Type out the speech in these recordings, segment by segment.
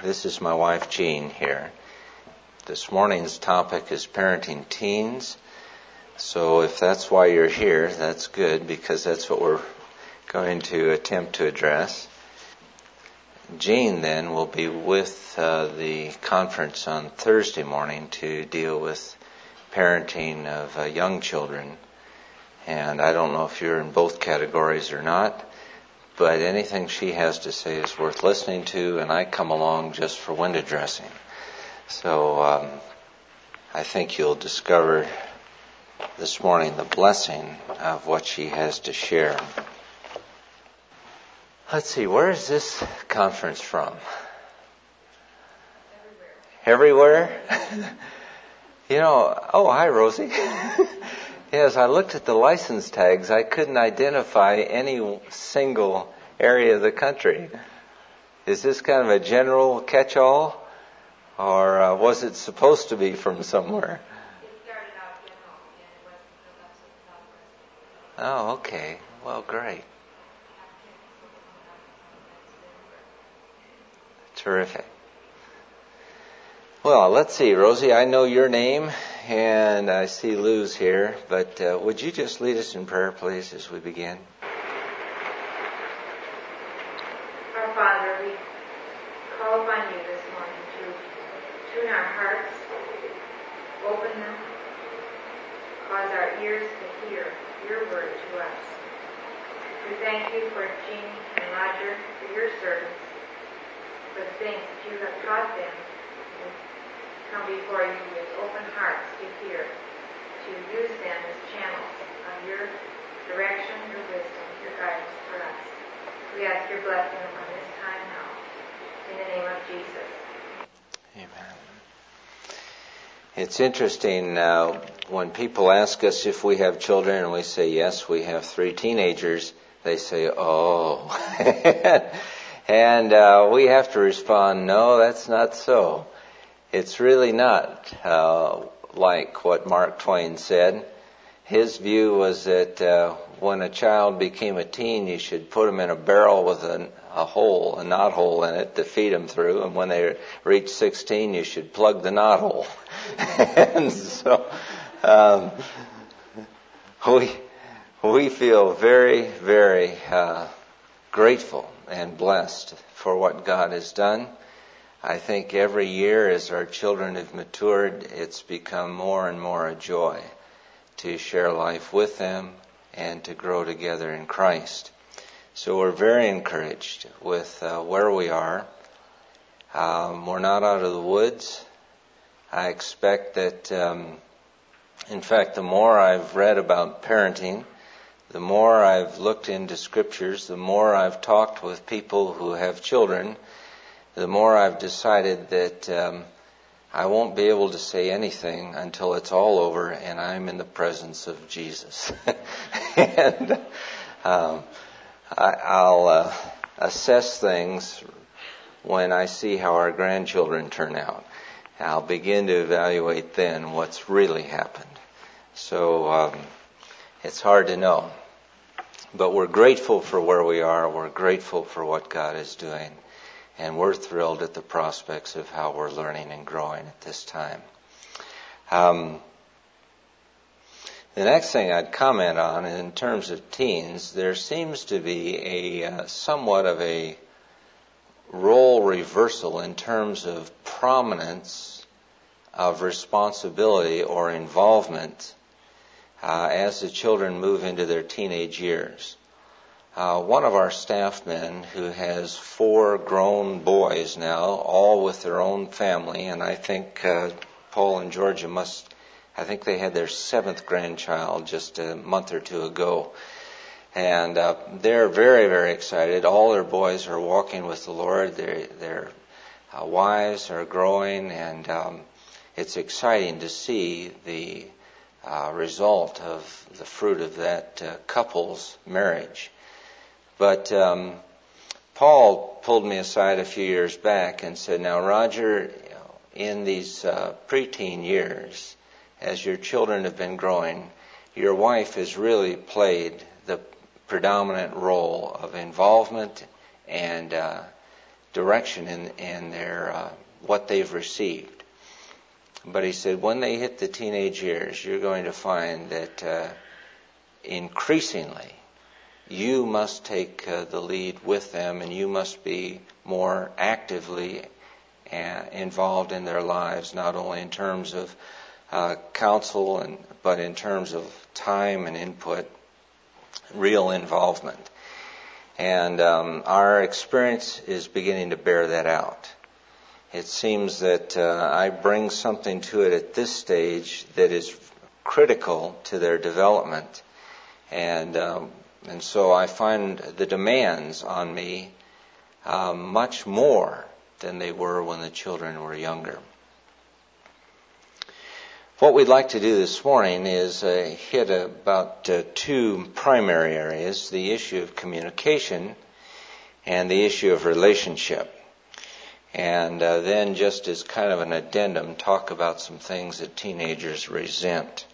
This is my wife Jean here. This morning's topic is parenting teens. So if that's why you're here, that's good, because that's what we're going to attempt to address. Jean then will be with the conference on Thursday morning to deal with parenting of young children. And I don't know if you're in both categories or not, but anything she has to say is worth listening to, and I come along just for window dressing. So I think you'll discover this morning the blessing of what she has to share. Let's see, where is this conference from? Everywhere? Hi Rosie. Yes, I looked at the license tags. I couldn't identify any single area of the country. Is this kind of a general catch-all? Or was it supposed to be from somewhere? It started out general, and it was Oh, okay. Well, great. Terrific. Well, let's see, Rosie, I know your name, and I see Lou's here, but would you just lead us in prayer, please, as we begin? Our Father, we call upon you this morning to tune our hearts, open them, cause our ears to hear your word to us. We thank you for Jean and Roger, for your servants, for the things that you have taught them. We come before you with open hearts to hear, to use them as channels of your direction, your wisdom, your guidance for us. We ask your blessing upon this time now. In the name of Jesus. Amen. It's interesting when people ask us if we have children and we say, yes, we have 3 teenagers, they say, oh. And we have to respond, no, that's not so. It's really not like what Mark Twain said. His view was that when a child became a teen, you should put them in a barrel with a knot hole in it to feed them through. And when they reach 16, you should plug the knot hole. And so we feel very, very grateful and blessed for what God has done. I think every year as our children have matured, it's become more and more a joy to share life with them and to grow together in Christ. So we're very encouraged with where we are. We're not out of the woods. I expect that, in fact, the more I've read about parenting, the more I've looked into scriptures, the more I've talked with people who have children, the more I've decided that I won't be able to say anything until it's all over and I'm in the presence of Jesus. And I'll assess things when I see how our grandchildren turn out. I'll begin to evaluate then what's really happened. So it's hard to know. But we're grateful for where we are. We're grateful for what God is doing. And we're thrilled at the prospects of how we're learning and growing at this time. The next thing I'd comment on, in terms of teens, there seems to be a somewhat of a role reversal in terms of prominence of responsibility or involvement as the children move into their teenage years. One of our staff men who has 4 grown boys now, all with their own family, and I think Paul and Georgia I think they had their 7th grandchild just a month or 2 ago. And they're very, very excited. All their boys are walking with the Lord. Their wives are growing, and it's exciting to see the result of the fruit of that couple's marriage. But Paul pulled me aside a few years back and said, now, Roger, in these preteen years, as your children have been growing, your wife has really played the predominant role of involvement and direction in their what they've received. But he said when they hit the teenage years, you're going to find that increasingly you must take the lead with them, and you must be more actively involved in their lives, not only in terms of counsel, but in terms of time and input, real involvement. And our experience is beginning to bear that out. It seems that I bring something to it at this stage that is critical to their development. And so I find the demands on me much more than they were when the children were younger. What we'd like to do this morning is hit about two primary areas, the issue of communication and the issue of relationship. And then, just as kind of an addendum, talk about some things that teenagers resent.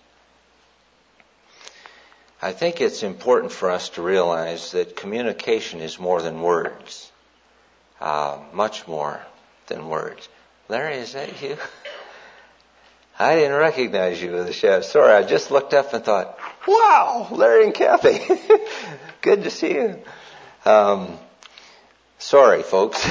I think it's important for us to realize that communication is more than words. Much more than words. Larry, is that you? I didn't recognize you with the shadow. Sorry, I just looked up and thought, wow, Larry and Kathy. Good to see you. Sorry, folks.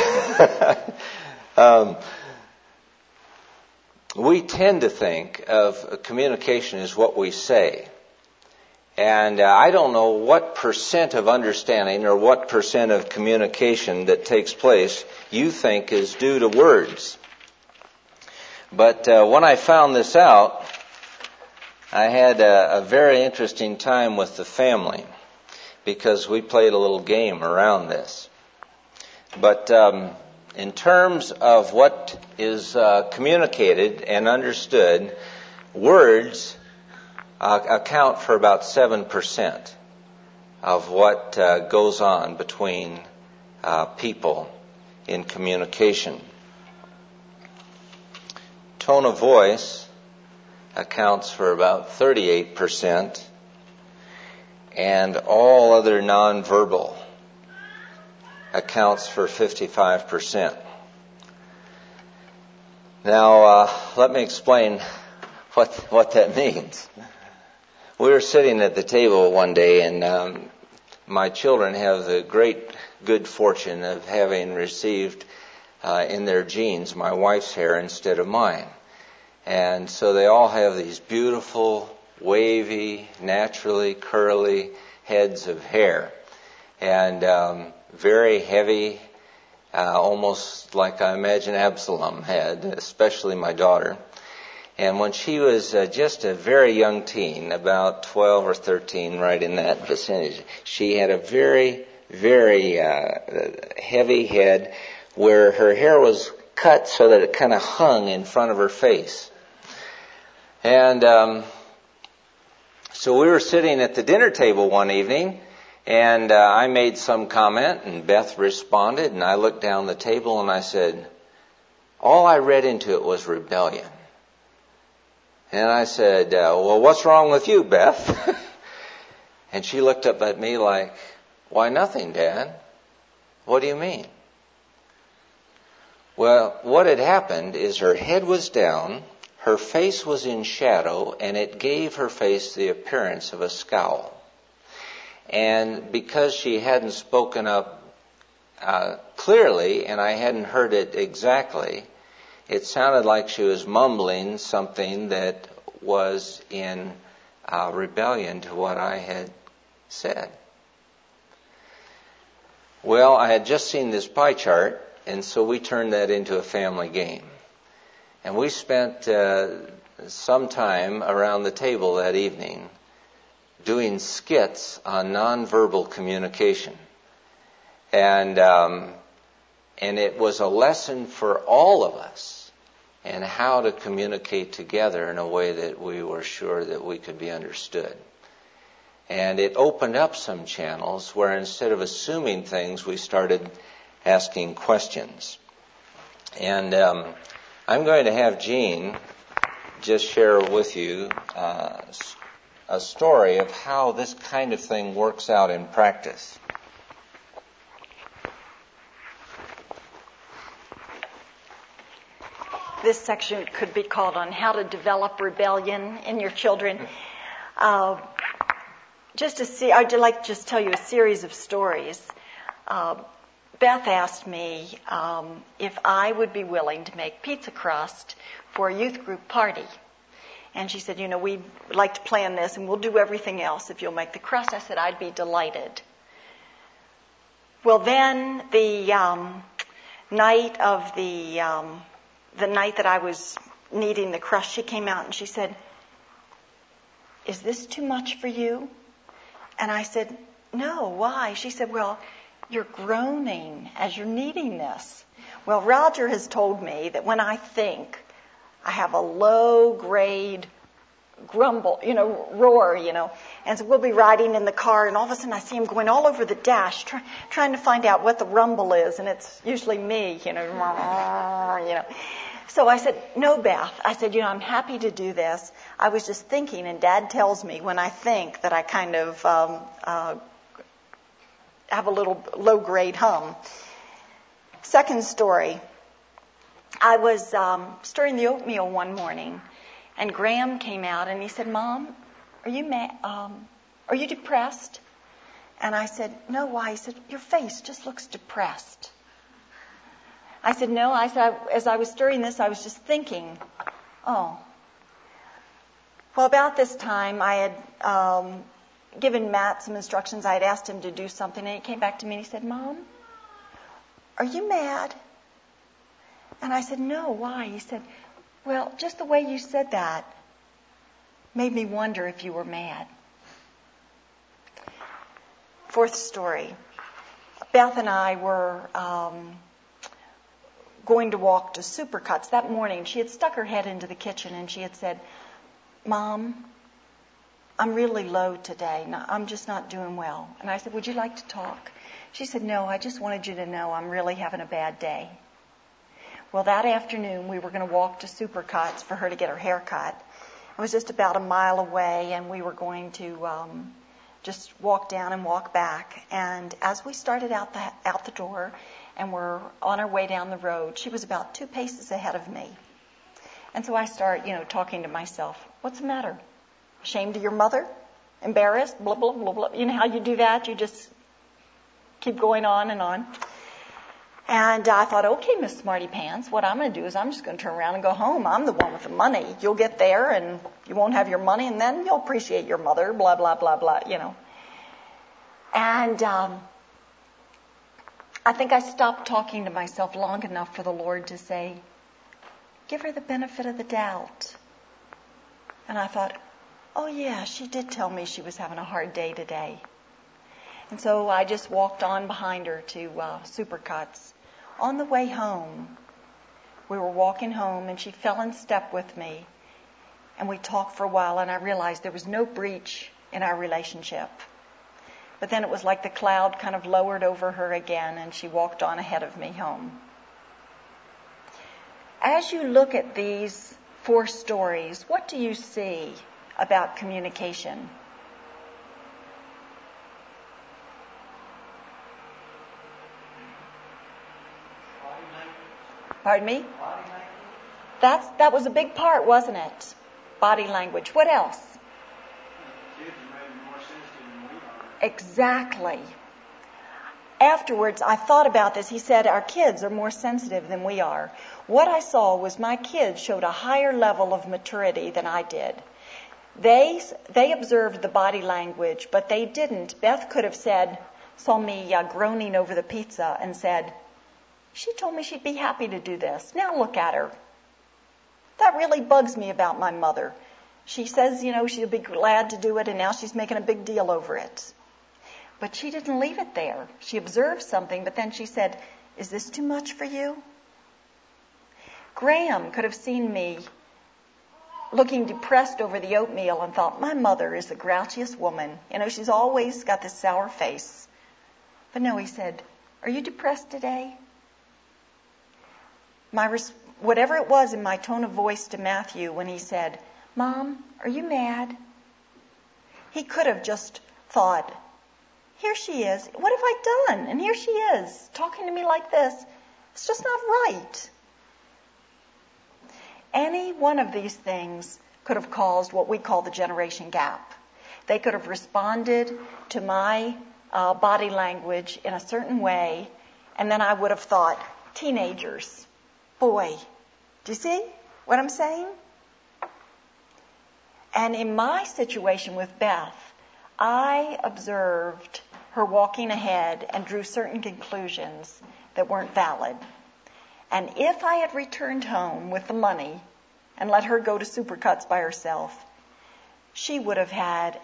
We tend to think of communication as what we say. And I don't know what percent of understanding or what percent of communication that takes place you think is due to words. But when I found this out, I had a very interesting time with the family because we played a little game around this. But in terms of what is communicated and understood, words account for about 7% of what goes on between people in communication. Tone of voice accounts for about 38%, and all other nonverbal accounts for 55%. Now, let me explain what that means. We were sitting at the table one day, and my children have the great good fortune of having received in their genes my wife's hair instead of mine. And so they all have these beautiful, wavy, naturally curly heads of hair. And very heavy, almost like I imagine Absalom had, especially my daughter. And when she was just a very young teen, about 12 or 13, right in that vicinity, she had a very, very heavy head where her hair was cut so that it kind of hung in front of her face. And so we were sitting at the dinner table one evening, and I made some comment, and Beth responded, and I looked down the table and I said, all I read into it was rebellion. And I said, well, what's wrong with you, Beth? And she looked up at me like, why, nothing, Dad. What do you mean? Well, what had happened is her head was down, her face was in shadow, and it gave her face the appearance of a scowl. And because she hadn't spoken up clearly, and I hadn't heard it exactly, it sounded like she was mumbling something that was in rebellion to what I had said. Well, I had just seen this pie chart, and so we turned that into a family game. And we spent some time around the table that evening doing skits on nonverbal communication. And it was a lesson for all of us in how to communicate together in a way that we were sure that we could be understood. And it opened up some channels where instead of assuming things, we started asking questions. And I'm going to have Jean just share with you a story of how this kind of thing works out in practice. This section could be called on how to develop rebellion in your children. I'd like to just tell you a series of stories. Beth asked me if I would be willing to make pizza crust for a youth group party. And she said, we'd like to plan this and we'll do everything else if you'll make the crust. I said, I'd be delighted. Well, then the night that I was kneading the crust, she came out and she said, "Is this too much for you?" And I said, "No, why?" She said, "Well, you're groaning as you're kneading this." Well, Roger has told me that when I think, I have a low-grade grumble, roar, And so we'll be riding in the car, and all of a sudden I see him going all over the dash, trying to find out what the rumble is, and it's usually me, So I said, "No, Beth." I said, "I'm happy to do this. I was just thinking," and Dad tells me when I think that I kind of have a little low-grade hum. Second story. I was stirring the oatmeal one morning, and Graham came out and he said, "Mom, are you depressed?" And I said, "No, why?" He said, "Your face just looks depressed." I said, "No." I said, as I was stirring this, I was just thinking, oh. Well, about this time, I had given Matt some instructions. I had asked him to do something, and he came back to me and he said, "Mom, are you mad?" And I said, "No, why?" He said, "Well, just the way you said that made me wonder if you were mad." Fourth story. Beth and I were going to walk to Supercuts that morning. She had stuck her head into the kitchen and she had said, "Mom, I'm really low today. I'm just not doing well." And I said, "Would you like to talk?" She said, "No, I just wanted you to know I'm really having a bad day." Well, that afternoon we were going to walk to Supercuts for her to get her hair cut. It was just about a mile away, and we were going to just walk down and walk back. And as we started out the door and were on our way down the road, she was about 2 paces ahead of me. And so I start, talking to myself. "What's the matter? Ashamed of your mother? Embarrassed? Blah, blah, blah, blah." You know how you do that? You just keep going on and on. And I thought, okay, Miss Smarty Pants, what I'm going to do is I'm just going to turn around and go home. I'm the one with the money. You'll get there and you won't have your money, and then you'll appreciate your mother, blah, blah, blah, blah, And I think I stopped talking to myself long enough for the Lord to say, "Give her the benefit of the doubt." And I thought, oh yeah, she did tell me she was having a hard day today. And so I just walked on behind her to Supercuts. On the way home, we were walking home, and she fell in step with me. And we talked for a while, and I realized there was no breach in our relationship. But then it was like the cloud kind of lowered over her again, and she walked on ahead of me home. As you look at these 4 stories, what do you see about communication? Pardon me? Body language. That was a big part, wasn't it? Body language. What else? Kids are maybe more sensitive than we are. Exactly. Afterwards, I thought about this. He said, our kids are more sensitive than we are. What I saw was my kids showed a higher level of maturity than I did. They observed the body language, but they didn't. Beth could have saw me groaning over the pizza and said, "She told me she'd be happy to do this. Now look at her. That really bugs me about my mother. She says, she'll be glad to do it, and now she's making a big deal over it." But she didn't leave it there. She observed something, but then she said, "Is this too much for you?" Graham could have seen me looking depressed over the oatmeal and thought, my mother is the grouchiest woman. She's always got this sour face. But no, he said, "Are you depressed today?" Whatever it was in my tone of voice to Matthew when he said, "Mom, are you mad?" He could have just thought, here she is. What have I done? And here she is, talking to me like this. It's just not right. any one of these things could have caused what we call the generation gap. They could have responded to my body language in a certain way, and then I would have thought, teenagers, boy, do you see what I'm saying? And in my situation with Beth, I observed her walking ahead and drew certain conclusions that weren't valid. And if I had returned home with the money and let her go to Supercuts by herself, she would have had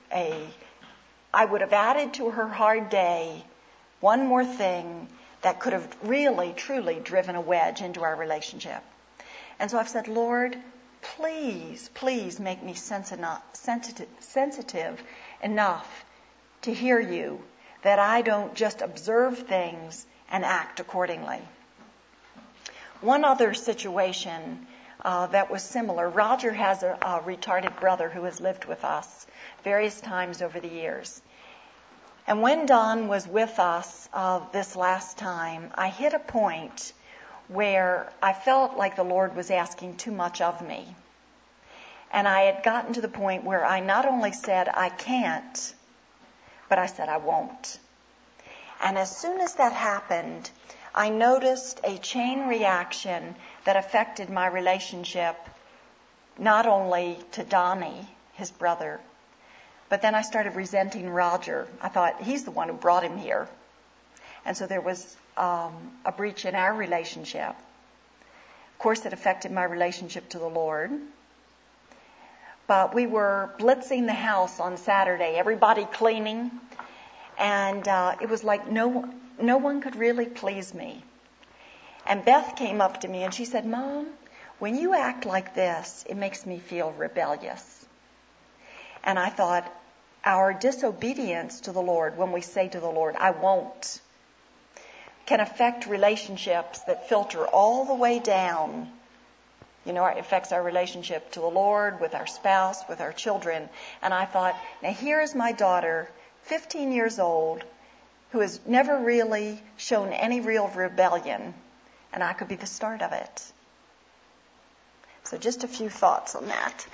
I would have added to her hard day one more thing that could have really, truly driven a wedge into our relationship. And so I've said, Lord, please, please make me sensitive enough to hear you, that I don't just observe things and act accordingly. One other situation that was similar, Roger has a retarded brother who has lived with us various times over the years. And when Don was with us this last time, I hit a point where I felt like the Lord was asking too much of me. And I had gotten to the point where I not only said I can't, but I said I won't. And as soon as that happened, I noticed a chain reaction that affected my relationship, not only to Donnie, his brother, but then I started resenting Roger. I thought, he's the one who brought him here. And so there was a breach in our relationship. Of course, it affected my relationship to the Lord. But we were blitzing the house on Saturday, everybody cleaning. And it was like no one could really please me. And Beth came up to me and she said, Mom, when you act like this, it makes me feel rebellious. And I thought, our disobedience to the Lord, when we say to the Lord, I won't, can affect relationships that filter all the way down. You know, it affects our relationship to the Lord, with our spouse, with our children. And I thought, now here is my daughter, 15 years old, who has never really shown any real rebellion, and I could be the start of it. So just a few thoughts on that.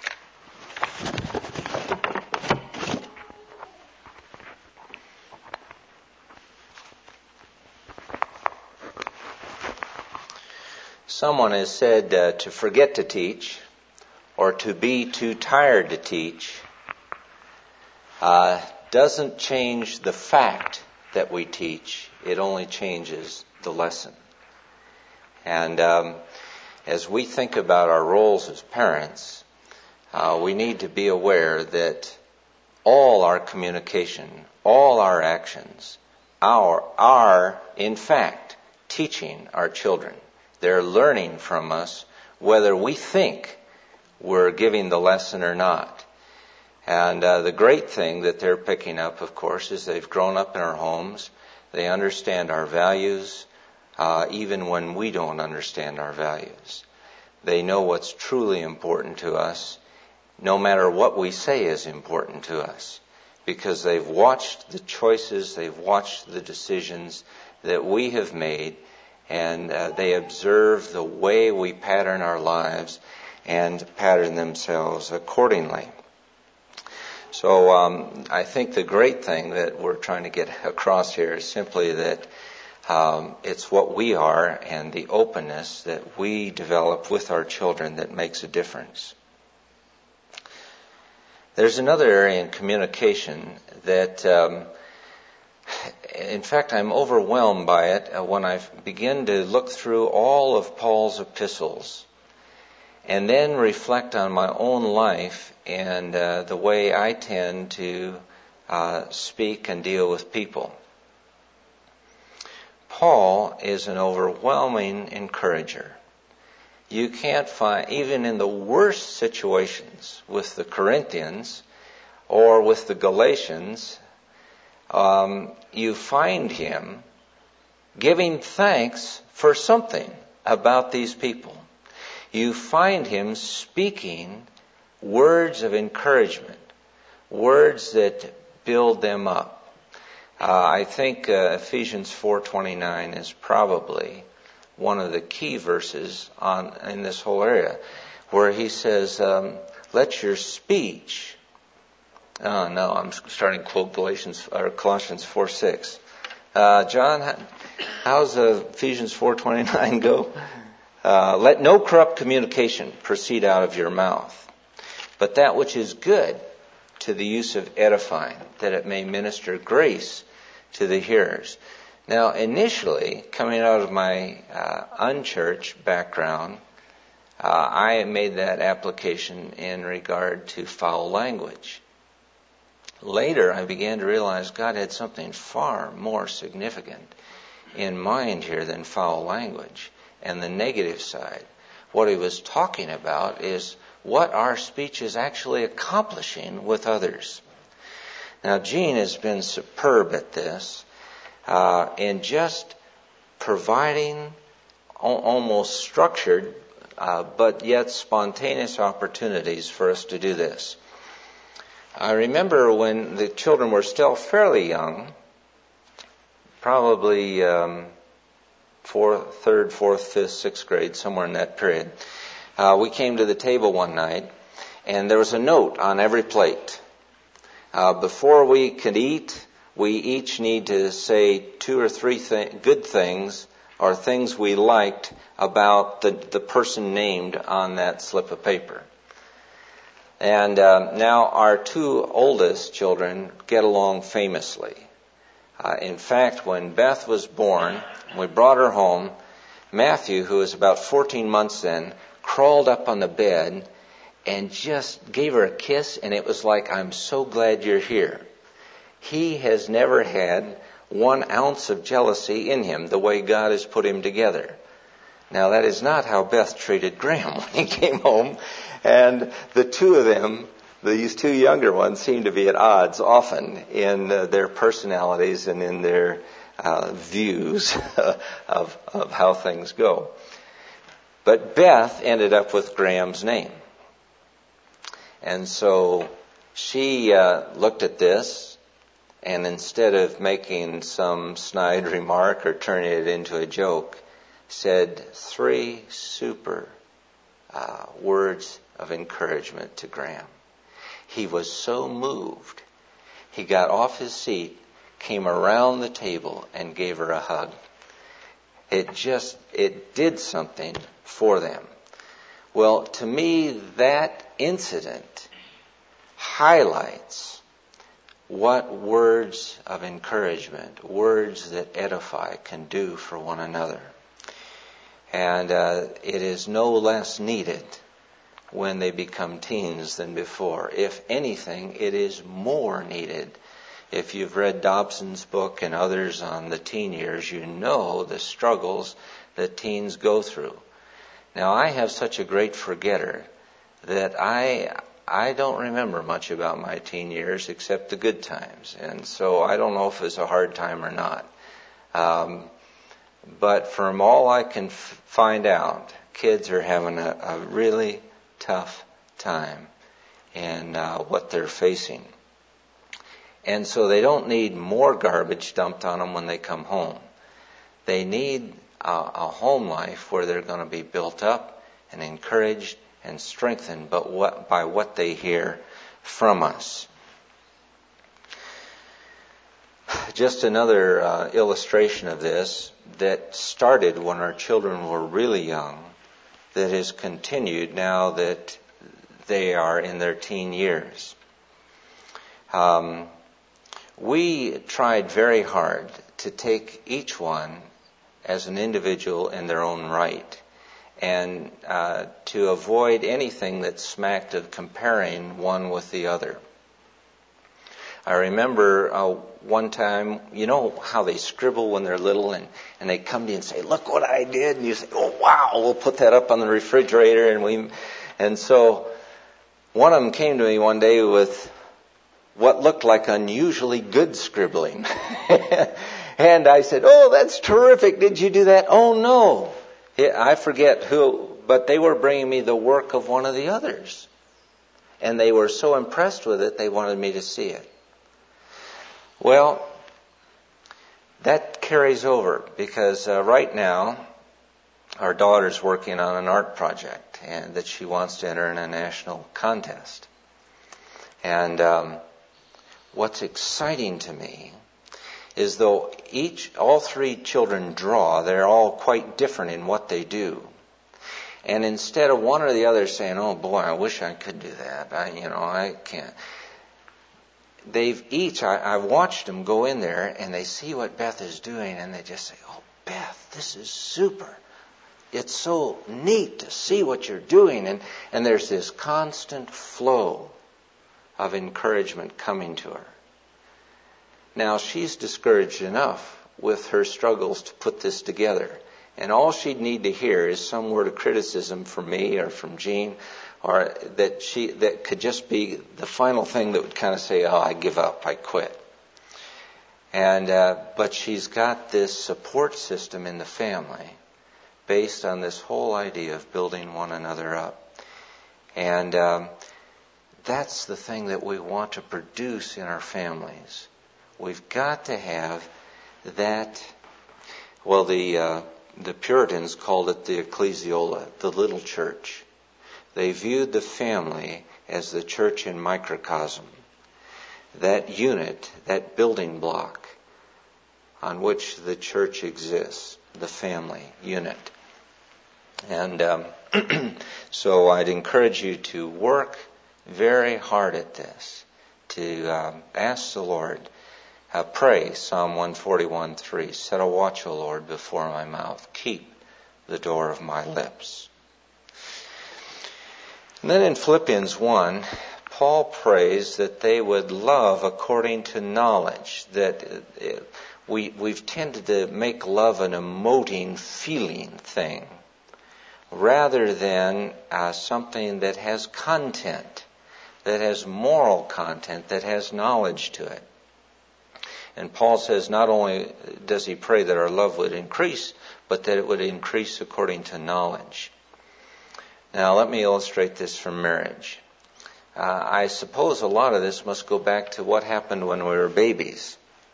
Someone has said to forget to teach or to be too tired to teach doesn't change the fact that we teach. It only changes the lesson. And as we think about our roles as parents, we need to be aware that all our communication, all our actions are in fact teaching our children. They're learning from us whether we think we're giving the lesson or not. And the great thing that they're picking up, of course, is they've grown up in our homes. They understand our values, even when we don't understand our values. They know what's truly important to us, no matter what we say is important to us, because they've watched the choices, they've watched the decisions that we have made, and they observe the way we pattern our lives and pattern themselves accordingly. So I think the great thing that we're trying to get across here is simply that it's what we are and the openness that we develop with our children that makes a difference. There's another area in communication that in fact, I'm overwhelmed by it when I begin to look through all of Paul's epistles and then reflect on my own life and the way I tend to speak and deal with people. Paul is an overwhelming encourager. You can't find, even in the worst situations with the Corinthians or with the Galatians, you find him giving thanks for something about these people. You find him speaking words of encouragement, words that build them up. I think Ephesians 4:29 is probably one of the key verses in this whole area, where he says, let your speech. Oh, no, I'm starting to quote Colossians 4:6. John, how's Ephesians 4:29 go? Let no corrupt communication proceed out of your mouth, but that which is good to the use of edifying, that it may minister grace to the hearers. Now, initially, coming out of my unchurched background, I made that application in regard to foul language. Later, I began to realize God had something far more significant in mind here than foul language and the negative side. What he was talking about is what our speech is actually accomplishing with others. Now, Gene has been superb at this in just providing almost structured but yet spontaneous opportunities for us to do this. I remember when the children were still fairly young, probably third, fourth, fifth, sixth grade, somewhere in that period. We came to the table one night, and there was a note on every plate. Before we could eat, we each need to say 2 or 3 good things or things we liked about the person named on that slip of paper. And now our 2 oldest children get along famously. In fact, when Beth was born, we brought her home. Matthew, who was about 14 months then, crawled up on the bed and just gave her a kiss, and it was like, I'm so glad you're here. He has never had 1 ounce of jealousy in him, the way God has put him together. Now, that is not how Beth treated Graham when he came home. And the 2 of them, these 2 younger ones, seem to be at odds often in their personalities and in their views of how things go. But Beth ended up with Graham's name. And so she looked at this, and instead of making some snide remark or turning it into a joke, said 3 super words of encouragement to Graham. He was so moved, he got off his seat, came around the table, and gave her a hug. It did something for them. Well, to me, that incident highlights what words of encouragement, words that edify, can do for one another. And it is no less needed when they become teens than before. If anything, it is more needed. If you've read Dobson's book and others on the teen years, you know the struggles that teens go through. Now, I have such a great forgetter that I don't remember much about my teen years except the good times. And so I don't know if it's a hard time or not. But from all I can find out, kids are having a really tough time in what they're facing. And so they don't need more garbage dumped on them when they come home. They need a home life where they're going to be built up and encouraged and strengthened by what they hear from us. Just another illustration of this that started when our children were really young, that has continued now that they are in their teen years. We tried very hard to take each one as an individual in their own right, and to avoid anything that smacked of comparing one with the other. I remember one time, you know how they scribble when they're little, and they come to you and say, look what I did, and you say, oh wow, we'll put that up on the refrigerator. And so one of them came to me one day with what looked like unusually good scribbling. And I said, oh, that's terrific, did you do that? Oh no, I forget who, but they were bringing me the work of one of the others. And they were so impressed with it, they wanted me to see it. Well, that carries over because right now our daughter's working on an art project and that she wants to enter in a national contest. And what's exciting to me is though all three children draw, they're all quite different in what they do. And instead of one or the other saying, "Oh boy, I wish I could do that. I can't." I've watched them go in there and they see what Beth is doing and they just say, "Oh, Beth, this is super. It's so neat to see what you're doing." And there's this constant flow of encouragement coming to her. Now, she's discouraged enough with her struggles to put this together. And all she'd need to hear is some word of criticism from me or from Jean, or that could just be the final thing that would kind of say, "Oh, I give up, I quit." But she's got this support system in the family based on this whole idea of building one another up. And that's the thing that we want to produce in our families. We've got to have that. Well, the Puritans called it the ecclesiola, the little church. They viewed the family as the church in microcosm, that unit, that building block on which the church exists, the family unit. And so I'd encourage you to work very hard at this, to ask the Lord. Pray, Psalm 141:3, "Set a watch, O Lord, before my mouth. Keep the door of my lips." And then in Philippians 1, Paul prays that they would love according to knowledge, that we've tended to make love an emoting, feeling thing, rather than something that has content, that has moral content, that has knowledge to it. And Paul says not only does he pray that our love would increase, but that it would increase according to knowledge. Now let me illustrate this from marriage. I suppose a lot of this must go back to what happened when we were babies.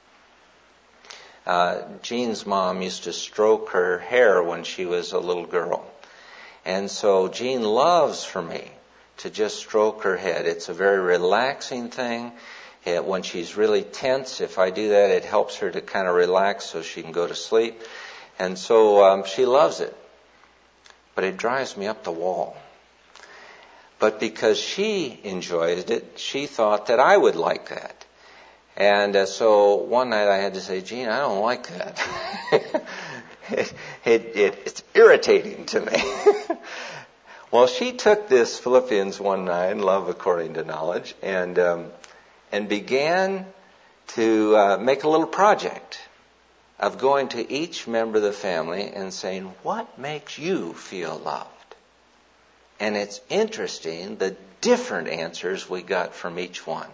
Jean's mom used to stroke her hair when she was a little girl. And so Jean loves for me to just stroke her head. It's a very relaxing thing. When she's really tense, if I do that, it helps her to kind of relax so she can go to sleep. And so she loves it. But it drives me up the wall. But because she enjoyed it, she thought that I would like that. And so one night I had to say, "Jean, I don't like that." It's irritating to me. Well, she took this Philippians 1:9, love according to knowledge, and began to make a little project of going to each member of the family and saying, "What makes you feel loved?" And it's interesting the different answers we got from each one.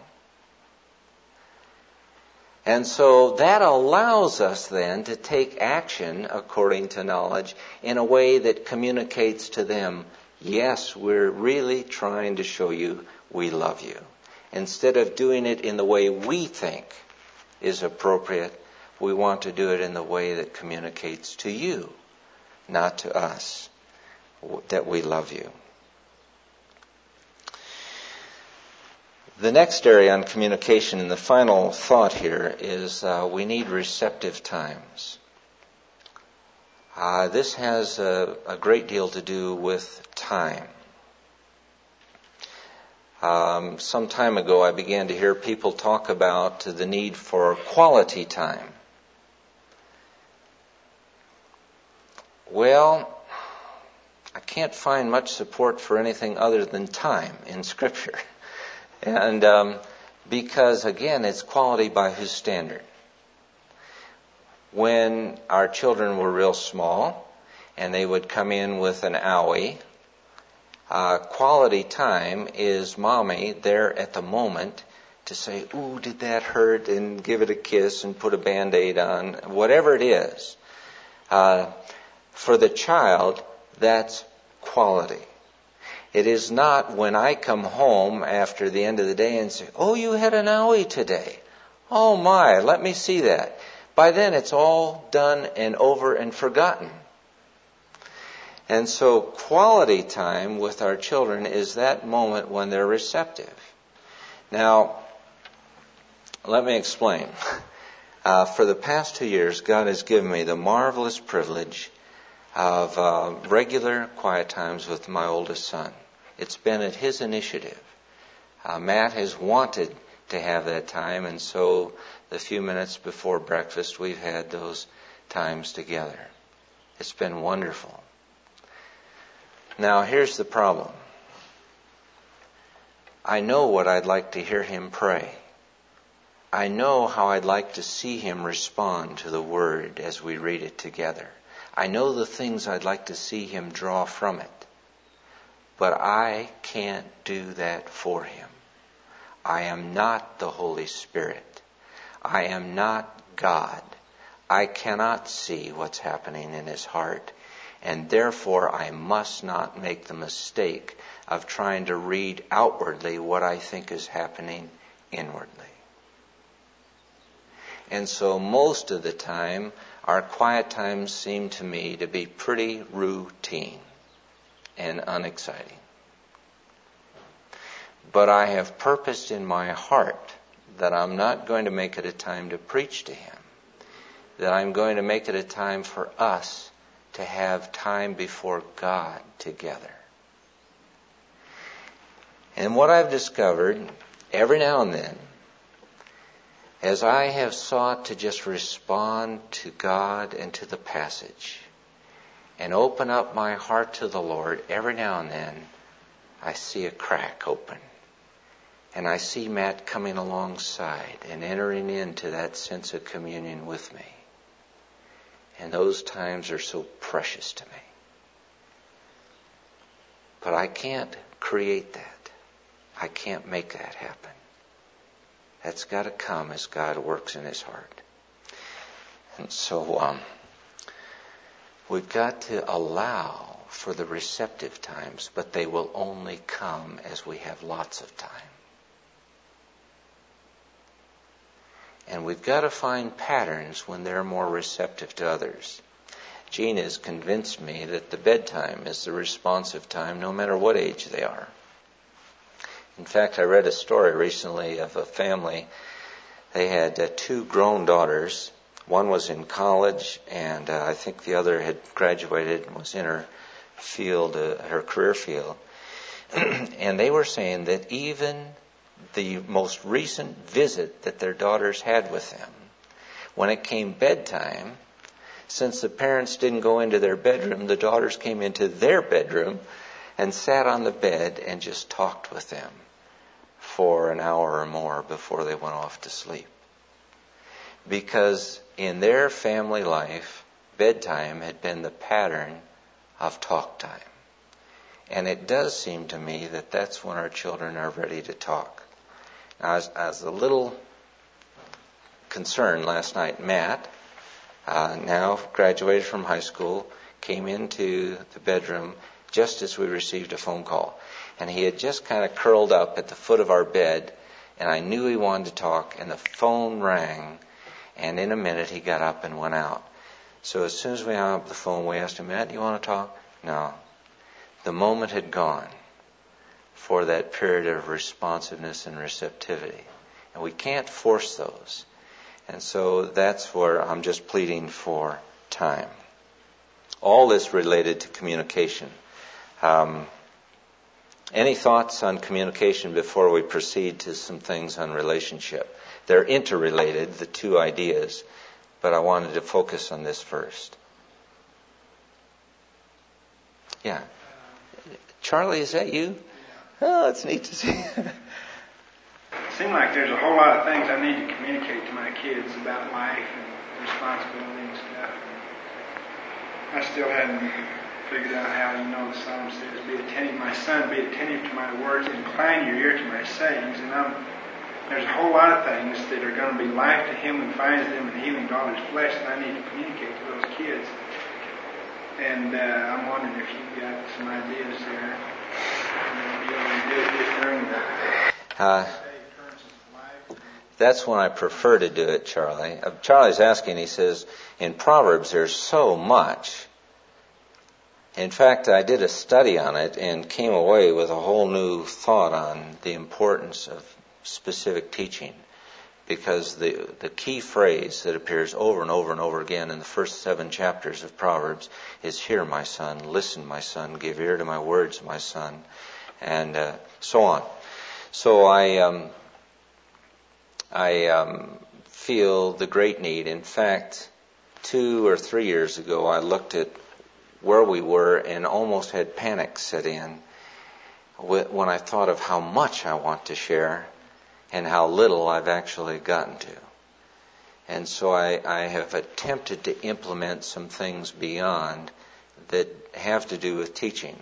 And so that allows us then to take action according to knowledge in a way that communicates to them, "Yes, we're really trying to show you we love you." Instead of doing it in the way we think is appropriate, we want to do it in the way that communicates to you, not to us, that we love you. The next area on communication, and the final thought here, is we need receptive times. This has a great deal to do with time. Some time ago, I began to hear people talk about the need for quality time. Well, I can't find much support for anything other than time in Scripture. And because, again, it's quality by whose standard? When our children were real small and they would come in with an owie, quality time is mommy there at the moment to say, "Ooh, did that hurt?" and give it a kiss and put a Band-Aid on, whatever it is. For the child, that's quality. It is not when I come home after the end of the day and say, "Oh, you had an owie today. Oh my, let me see that." By then it's all done and over and forgotten. And so quality time with our children is that moment when they're receptive. Now, let me explain. For the past 2 years, God has given me the marvelous privilege of regular quiet times with my oldest son. It's been at his initiative. Matt has wanted to have that time, and so the few minutes before breakfast, we've had those times together. It's been wonderful. Now, here's the problem. I know what I'd like to hear him pray. I know how I'd like to see him respond to the Word as we read it together. I know the things I'd like to see him draw from it. But I can't do that for him. I am not the Holy Spirit. I am not God. I cannot see what's happening in his heart, and therefore I must not make the mistake of trying to read outwardly what I think is happening inwardly. And so most of the time, our quiet times seem to me to be pretty routine and unexciting. But I have purposed in my heart that I'm not going to make it a time to preach to him, that I'm going to make it a time for us to have time before God together. And what I've discovered every now and then, as I have sought to just respond to God and to the passage and open up my heart to the Lord, every now and then I see a crack open. And I see Matt coming alongside and entering into that sense of communion with me. And those times are so precious to me. But I can't create that. I can't make that happen. That's got to come as God works in his heart. And so we've got to allow for the receptive times, but they will only come as we have lots of time. And we've got to find patterns when they're more receptive to others. Jean has convinced me that the bedtime is the responsive time no matter what age they are. In fact, I read a story recently of a family. They had 2 grown daughters. One was in college, and I think the other had graduated and was in her field, her career field. And they were saying that even the most recent visit that their daughters had with them, when it came bedtime, since the parents didn't go into their bedroom, the daughters came into their bedroom and sat on the bed and just talked with them for an hour or more before they went off to sleep. Because in their family life, bedtime had been the pattern of talk time. And it does seem to me that that's when our children are ready to talk. Now, I was a little concerned last night. Matt, now graduated from high school, came into the bedroom just as we received a phone call. And he had just kind of curled up at the foot of our bed, and I knew he wanted to talk, and the phone rang, and in a minute he got up and went out. So as soon as we hung up the phone, we asked him, Matt, you want to talk? No. The moment had gone for that period of responsiveness and receptivity. And we can't force those. And so that's where I'm just pleading for time. All this related to communication. Any thoughts on communication before we proceed to some things on relationship? They're interrelated, the two ideas, but I wanted to focus on this first. Yeah. Charlie, is that you? Oh, it's neat to see. It seems like there's a whole lot of things I need to communicate to my kids about life and responsibility and stuff. And I still hadn't figured out how, the Psalm says, be attentive, my son, be attentive to my words, incline your ear to my sayings. And there's a whole lot of things that are going to be life to him and finds them and healing to all his flesh that I need to communicate to those kids. And I'm wondering if you've got some ideas there. That's when I prefer to do it, Charlie. Charlie's asking, he says, in Proverbs there's so much In fact, I did a study on it and came away with a whole new thought on the importance of specific teaching, because the key phrase that appears over and over and over again in the first 7 chapters of Proverbs is, "Hear, my son, listen, my son, give ear to my words, my son," and so on. So I feel the great need. In fact, 2 or 3 years ago, I looked at where we were and almost had panic set in when I thought of how much I want to share and how little I've actually gotten to. And so I have attempted to implement some things beyond that have to do with teaching.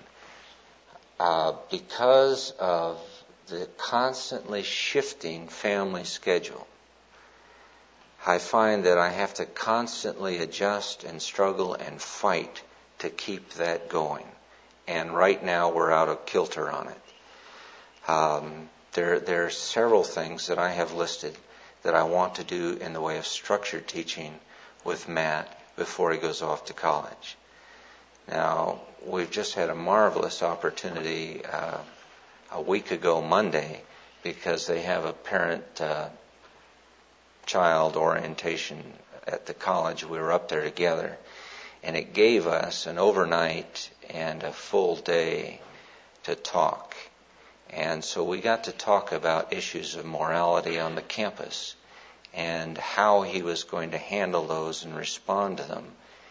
Because of the constantly shifting family schedule, I find that I have to constantly adjust and struggle and fight to keep that going. And right now we're out of kilter on it. There are several things that I have listed that I want to do in the way of structured teaching with Matt before he goes off to college. Now, we've just had a marvelous opportunity a week ago Monday, because they have a parent-child orientation at the college. We were up there together, and it gave us an overnight and a full day to talk. And so we got to talk about issues of morality on the campus and how he was going to handle those and respond to them.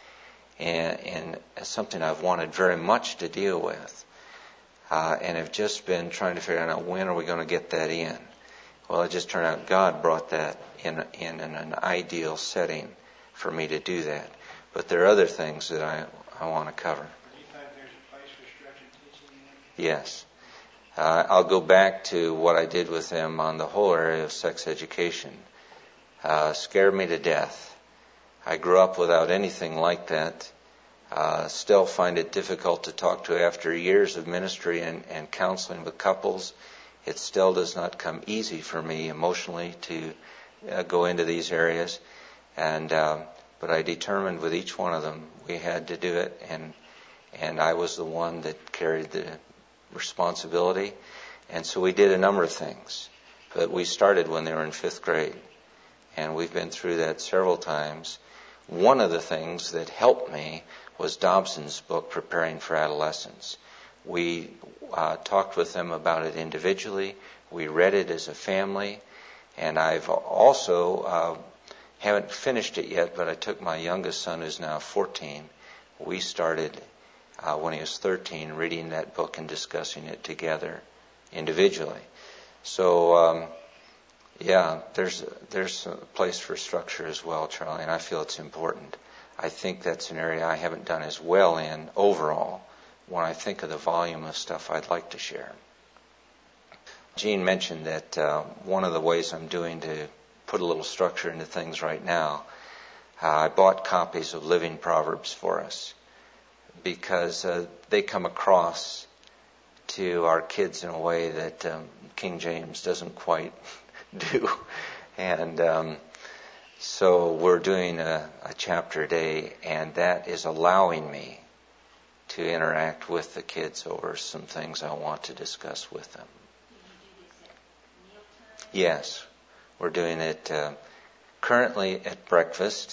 And it's something I've wanted very much to deal with. And have just been trying to figure out, when are we going to get that in? Well, it just turned out God brought that in an ideal setting for me to do that. But there are other things that I want to cover. Do you think there's a place for structured teaching? Yes. I'll go back to what I did with them on the whole area of sex education. Scared me to death. I grew up without anything like that. Still find it difficult to talk to after years of ministry and counseling with couples. It still does not come easy for me emotionally to go into these areas. But I determined with each one of them we had to do it, and I was the one that carried the responsibility. And so we did a number of things. But we started when they were in 5th grade, and we've been through that several times. One of the things that helped me was Dobson's book, Preparing for Adolescence. We talked with them about it individually. We read it as a family. And I've also, haven't finished it yet, but I took my youngest son, who's now 14. We started, when he was 13, reading that book and discussing it together individually. So, there's a place for structure as well, Charlie, and I feel it's important. I think that's an area I haven't done as well in overall when I think of the volume of stuff I'd like to share. Jean mentioned that one of the ways I'm doing to put a little structure into things right now, I bought copies of Living Proverbs for us because they come across to our kids in a way that King James doesn't quite do. And so we're doing a chapter a day, and that is allowing me to interact with the kids over some things I want to discuss with them. Yes, we're doing it currently at breakfast.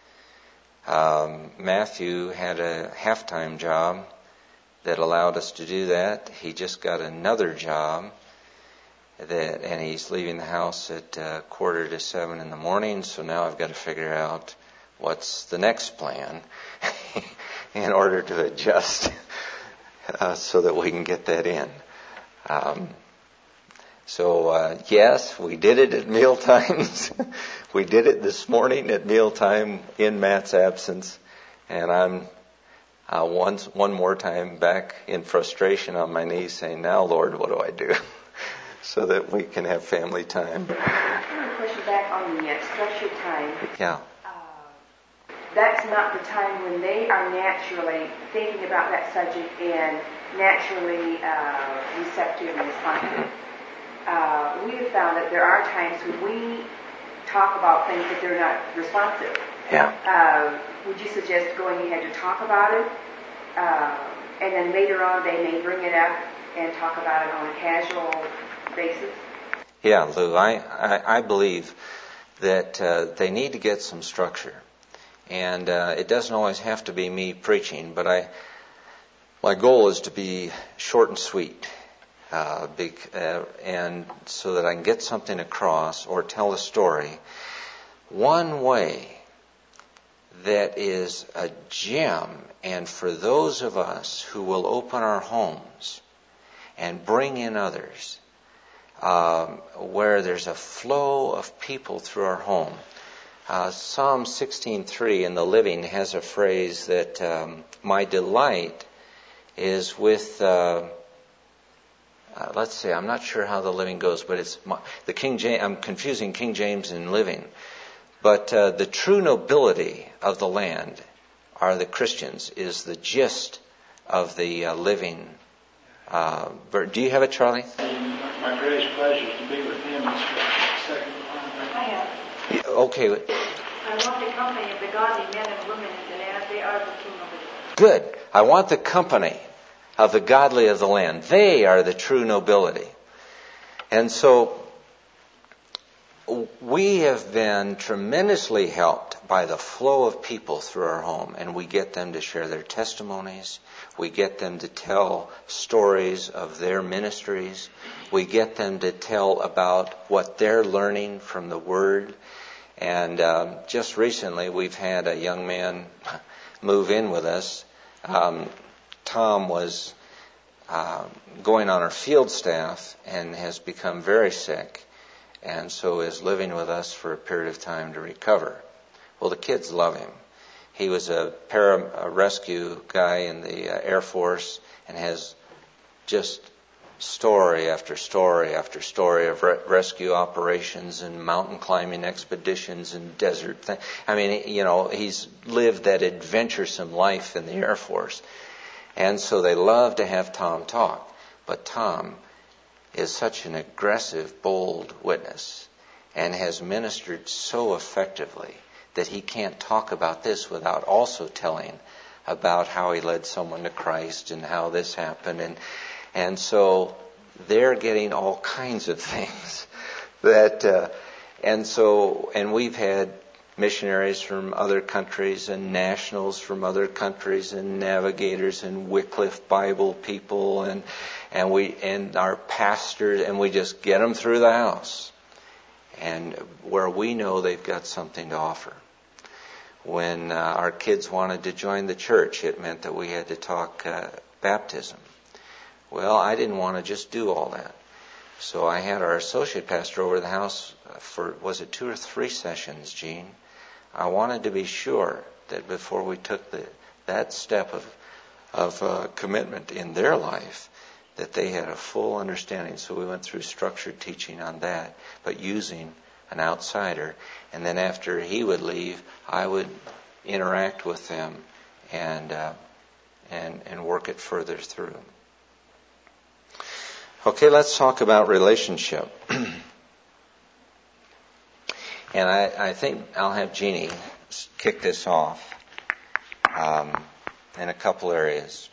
Matthew had a half-time job that allowed us to do that. He just got another job, and he's leaving the house at 6:45 in the morning, so now I've got to figure out what's the next plan in order to adjust so that we can get that in. Yes, we did it at meal times. We did it this morning at mealtime in Matt's absence, and I'm one more time back in frustration on my knees saying, "Now, Lord, what do I do?" so that we can have family time. I want to push you back on the structured time. Yeah. That's not the time when they are naturally thinking about that subject and naturally receptive and responsive. We have found that there are times when we talk about things that they're not responsive. Yeah. Would you suggest going ahead to talk about it? and then later on they may bring it up and talk about it on a casual basis? Yeah, Lou, I believe that they need to get some structure. And it doesn't always have to be me preaching, but my goal is to be short and sweet, and so that I can get something across or tell a story. One way that is a gem, and for those of us who will open our homes and bring in others, where there's a flow of people through our home. Psalm 16:3 in the Living has a phrase that my delight is with, let's see, I'm not sure how the Living goes, but it's the King James. I'm confusing King James and Living. But the true nobility of the land are the Christians is the gist of the Living. Do you have it, Charlie? My greatest pleasure is to be with him. Second line. I have. Okay. I want the company of the godly men and women in the land. They are the true nobility. Good. I want the company of the godly of the land. They are the true nobility. And so we have been tremendously helped by the flow of people through our home, and we get them to share their testimonies. We get them to tell stories of their ministries. We get them to tell about what they're learning from the Word. And just recently, we've had a young man move in with us. Tom was going on our field staff and has become very sick, and so is living with us for a period of time to recover. Well, the kids love him. He was a rescue guy in the Air Force and has just story after story after story of rescue operations and mountain climbing expeditions and desert things. I mean, he's lived that adventuresome life in the Air Force. And so they love to have Tom talk. But Tom is such an aggressive, bold witness and has ministered so effectively that he can't talk about this without also telling about how he led someone to Christ and how this happened. And so they're getting all kinds of things and we've had missionaries from other countries and nationals from other countries and navigators and Wycliffe Bible people and our pastors, and we just get them through the house and where we know they've got something to offer. When our kids wanted to join the church, it meant that we had to talk baptism. Well, I didn't want to just do all that. So I had our associate pastor over the house for, was it 2 or 3 sessions, Gene? I wanted to be sure that before we took that step of commitment in their life, that they had a full understanding. So we went through structured teaching on that, but using an outsider. And then after he would leave, I would interact with them and work it further through. Okay, let's talk about relationship. And I think I'll have Jeannie kick this off in a couple areas.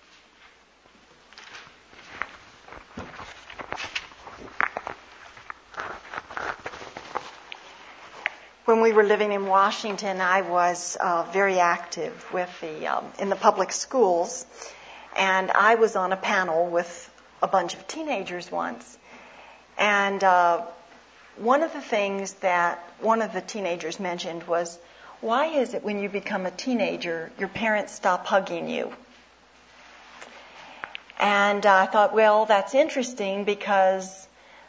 When we were living in Washington, I was very active in the public schools, and I was on a panel with a bunch of teenagers once. And one of the things that one of the teenagers mentioned was, why is it when you become a teenager, your parents stop hugging you? And I thought, well, that's interesting because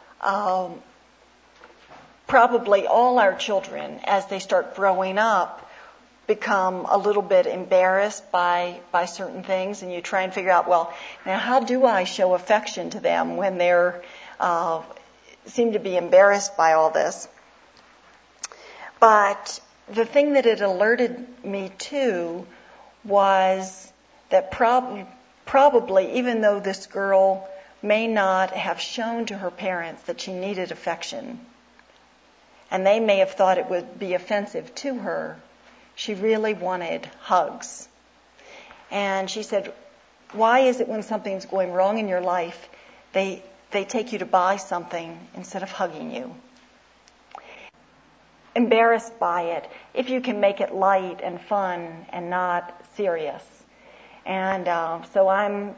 probably all our children, as they start growing up, become a little bit embarrassed by certain things, and you try and figure out, well, now how do I show affection to them when they're seem to be embarrassed by all this? But the thing that it alerted me to was that probably, even though this girl may not have shown to her parents that she needed affection, and they may have thought it would be offensive to her, she really wanted hugs. And she said, Why is it when something's going wrong in your life, they take you to buy something instead of hugging you? Embarrassed by it, if you can make it light and fun and not serious. And so I'm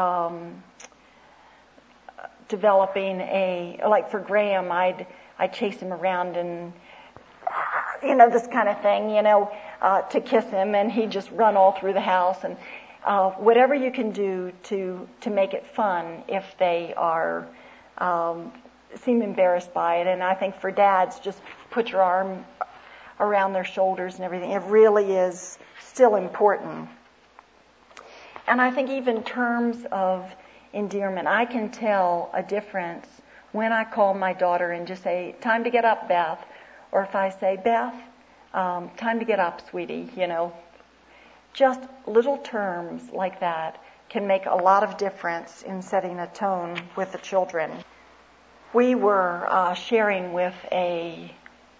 developing like for Graham, I'd chase him around and, this kind of thing, to kiss him, and he'd just run all through the house. And whatever you can do to make it fun if they are seem embarrassed by it. And I think for dads, just put your arm around their shoulders and everything. It really is still important. And I think even in terms of endearment, I can tell a difference when I call my daughter and just say, "Time to get up, Beth." Or if I say, "Beth, time to get up, sweetie," Just little terms like that can make a lot of difference in setting a tone with the children. We were sharing with a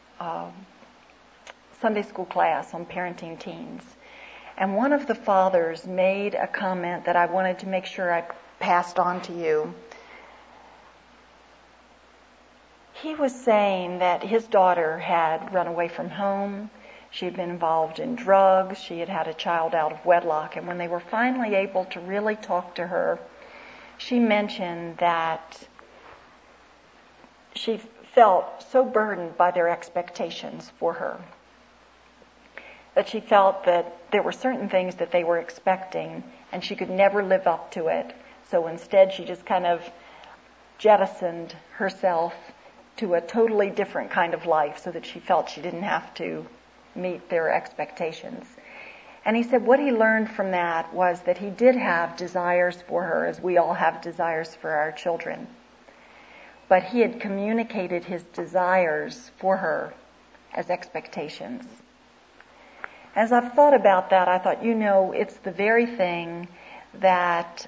Sunday school class on parenting teens. And one of the fathers made a comment that I wanted to make sure I passed on to you. He was saying that his daughter had run away from home. She had been involved in drugs. She had had a child out of wedlock. And when they were finally able to really talk to her, she mentioned that she felt so burdened by their expectations for her, that she felt that there were certain things that they were expecting and she could never live up to it. So instead she just kind of jettisoned herself to a totally different kind of life so that she felt she didn't have to meet their expectations. And he said what he learned from that was that he did have desires for her, as we all have desires for our children. But he had communicated his desires for her as expectations. As I've thought about that, I thought, it's the very thing that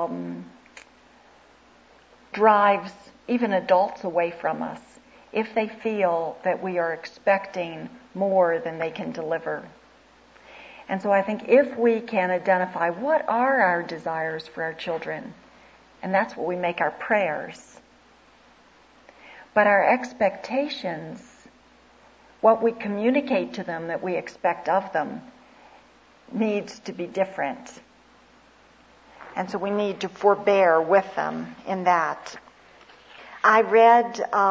drives even adults away from us if they feel that we are expecting more than they can deliver. And so I think if we can identify what are our desires for our children, and that's what we make our prayers, but our expectations, what we communicate to them that we expect of them, needs to be different. And so we need to forbear with them in that. I read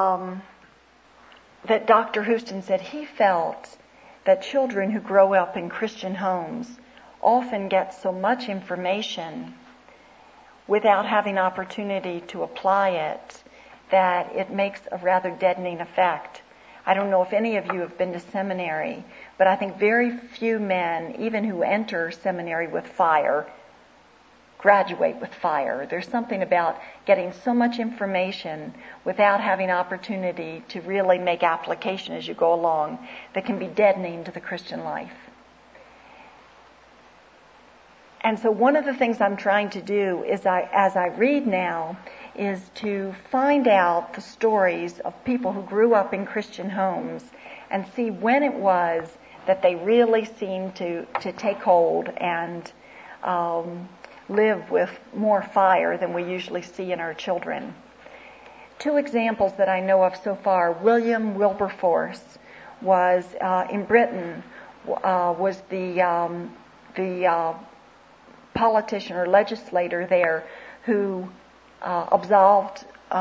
that Dr. Houston said he felt that children who grow up in Christian homes often get so much information without having opportunity to apply it that it makes a rather deadening effect. I don't know if any of you have been to seminary, but I think very few men, even who enter seminary with fire, graduate with fire. There's something about getting so much information without having opportunity to really make application as you go along that can be deadening to the Christian life. And so one of the things I'm trying to do is, as I read now, is to find out the stories of people who grew up in Christian homes and see when it was that they really seemed to take hold and live with more fire than we usually see in our children. Two examples that I know of so far. William Wilberforce was in Britain, was the politician or legislator there who absolved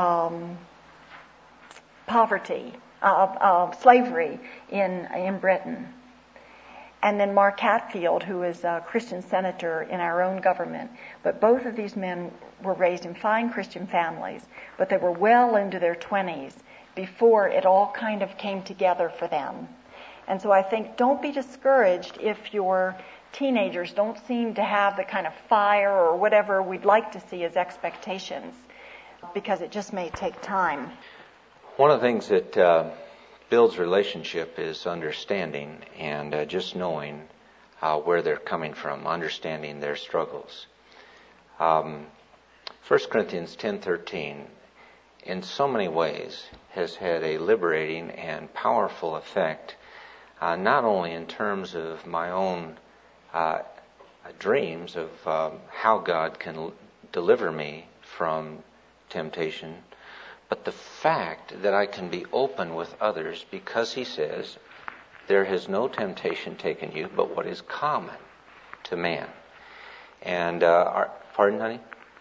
slavery in Britain. And then Mark Hatfield, who is a Christian senator in our own government. But both of these men were raised in fine Christian families, but they were well into their 20s before it all kind of came together for them. And so I think don't be discouraged if your teenagers don't seem to have the kind of fire or whatever we'd like to see as expectations, because it just may take time. One of the things that builds relationship is understanding and just knowing where they're coming from, understanding their struggles. 1 Corinthians 10:13, in so many ways, has had a liberating and powerful effect, not only in terms of my own dreams of how God can deliver me from temptation, but the fact that I can be open with others, because he says, there has no temptation taken you but what is common to man. And, pardon, honey?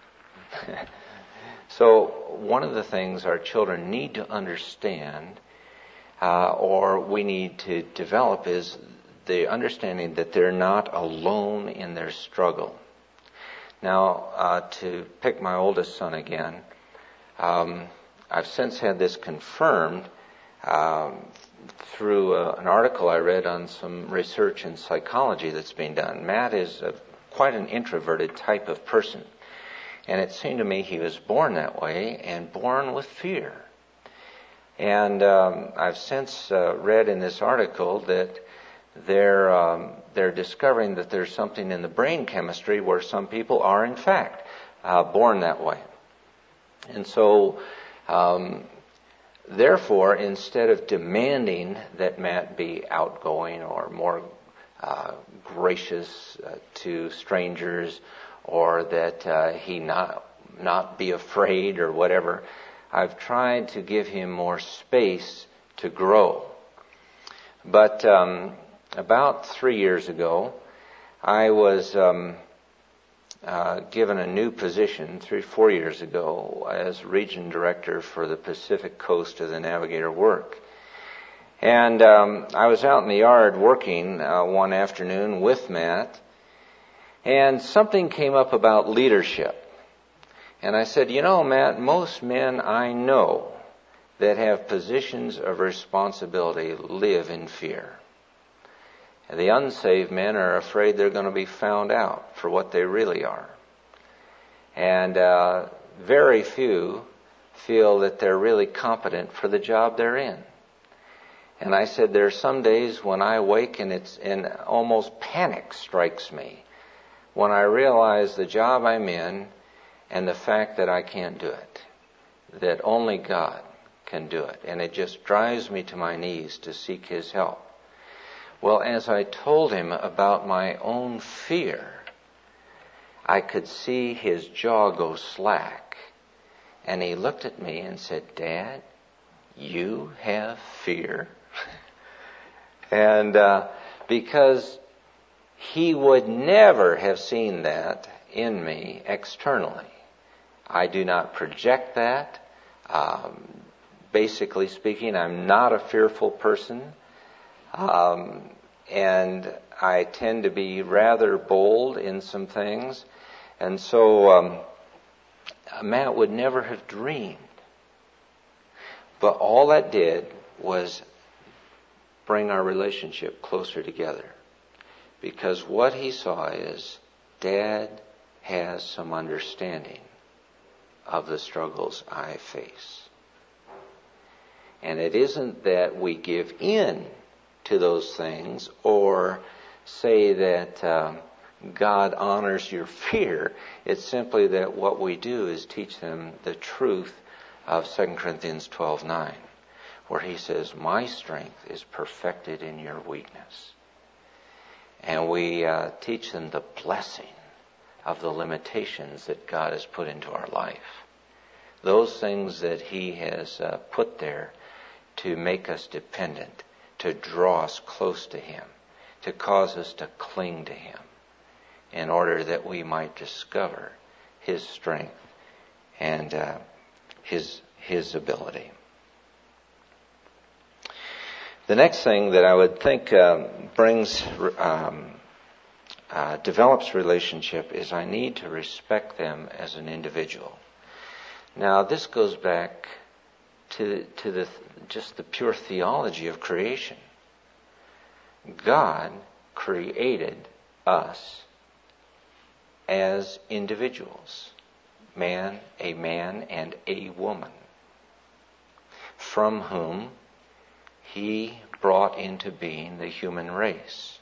So one of the things our children need to understand, or we need to develop, is the understanding that they're not alone in their struggle. Now, to pick my oldest son again, I've since had this confirmed through an article I read on some research in psychology that's being done. Matt is quite an introverted type of person. And it seemed to me he was born that way and born with fear. And I've since read in this article that they're discovering that there's something in the brain chemistry where some people are in fact born that way. And so, therefore, instead of demanding that Matt be outgoing or more gracious to strangers, or that he not be afraid or whatever, I've tried to give him more space to grow. But about 3 years ago, I was given a new position 4 years ago as region director for the Pacific Coast of the Navigator work. And I was out in the yard working one afternoon with Matt, and something came up about leadership. And I said, Matt, most men I know that have positions of responsibility live in fear. And the unsaved men are afraid they're going to be found out for what they really are. And very few feel that they're really competent for the job they're in. And I said, there are some days when I wake and almost panic strikes me when I realize the job I'm in and the fact that I can't do it, that only God can do it. And it just drives me to my knees to seek His help. Well, as I told him about my own fear, I could see his jaw go slack. And he looked at me and said, Dad, you have fear? And because he would never have seen that in me externally. I do not project that. Basically speaking, I'm not a fearful person. And I tend to be rather bold in some things. And so Matt would never have dreamed. But all that did was bring our relationship closer together. Because what he saw is Dad has some understanding of the struggles I face. And it isn't that we give in to those things or say that God honors your fear. It's simply that what we do is teach them the truth of 2 Corinthians 12:9, where he says, my strength is perfected in your weakness. And we teach them the blessing of the limitations that God has put into our life. Those things that He has put there to make us dependent, to draw us close to Him, to cause us to cling to Him, in order that we might discover His strength and His ability. The next thing that I would think develops relationship is I need to respect them as an individual. Now, this goes back to just the pure theology of creation. God created us as individuals, a man and a woman, from whom He brought into being the human race.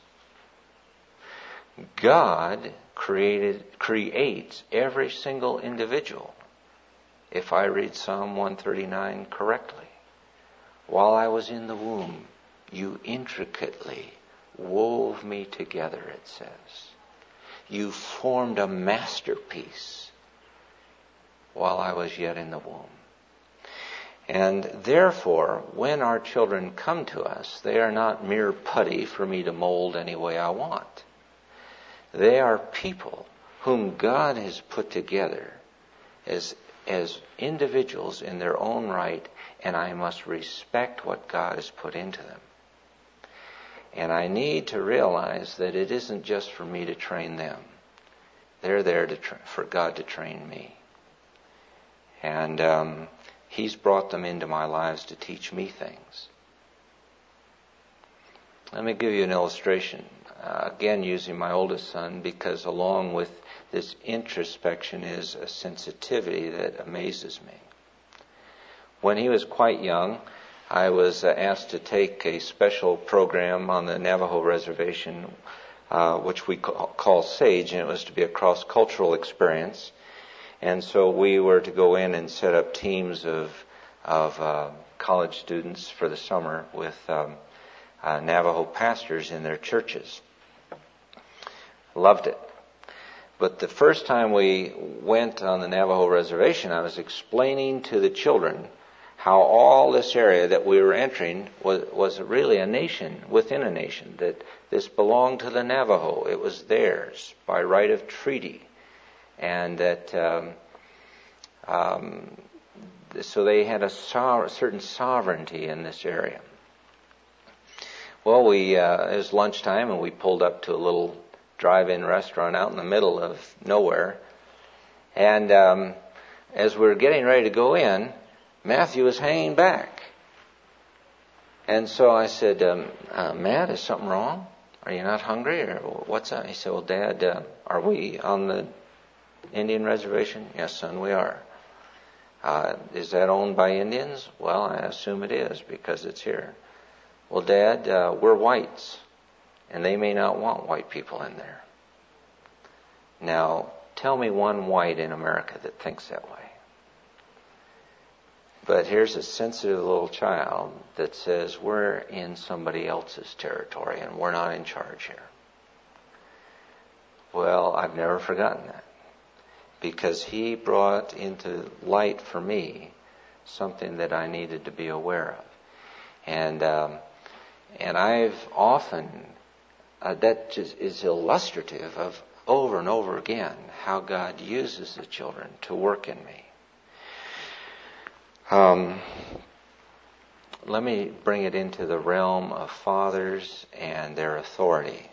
God creates every single individual. If I read Psalm 139 correctly, while I was in the womb, you intricately wove me together, it says. You formed a masterpiece while I was yet in the womb. And therefore, when our children come to us, they are not mere putty for me to mold any way I want. They are people whom God has put together as individuals in their own right, and I must respect what God has put into them. And I need to realize that it isn't just for me to train them. They're there for God to train me. And He's brought them into my lives to teach me things. Let me give you an illustration. Again, using my oldest son, because along with this introspection is a sensitivity that amazes me. When he was quite young, I was asked to take a special program on the Navajo reservation, which we call SAGE, and it was to be a cross-cultural experience. And so we were to go in and set up teams of college students for the summer with Navajo pastors in their churches. Loved it. But the first time we went on the Navajo reservation, I was explaining to the children how all this area that we were entering was really a nation within a nation, that this belonged to the Navajo. It was theirs by right of treaty. And that so they had a certain sovereignty in this area. Well, it was lunchtime, and we pulled up to a little drive-in restaurant out in the middle of nowhere. And as we were getting ready to go in, Matthew was hanging back. And so I said, Matt, is something wrong? Are you not hungry, or what's that? He said, well, Dad, are we on the Indian reservation? Yes, son, we are. Is that owned by Indians? Well, I assume it is because it's here. Well, Dad, we're whites, and they may not want white people in there. Now, tell me one white in America that thinks that way. But here's a sensitive little child that says we're in somebody else's territory and we're not in charge here. Well, I've never forgotten that, because he brought into light for me something that I needed to be aware of. And I've often, that just is illustrative of over and over again how God uses the children to work in me. Let me bring it into the realm of fathers and their authority.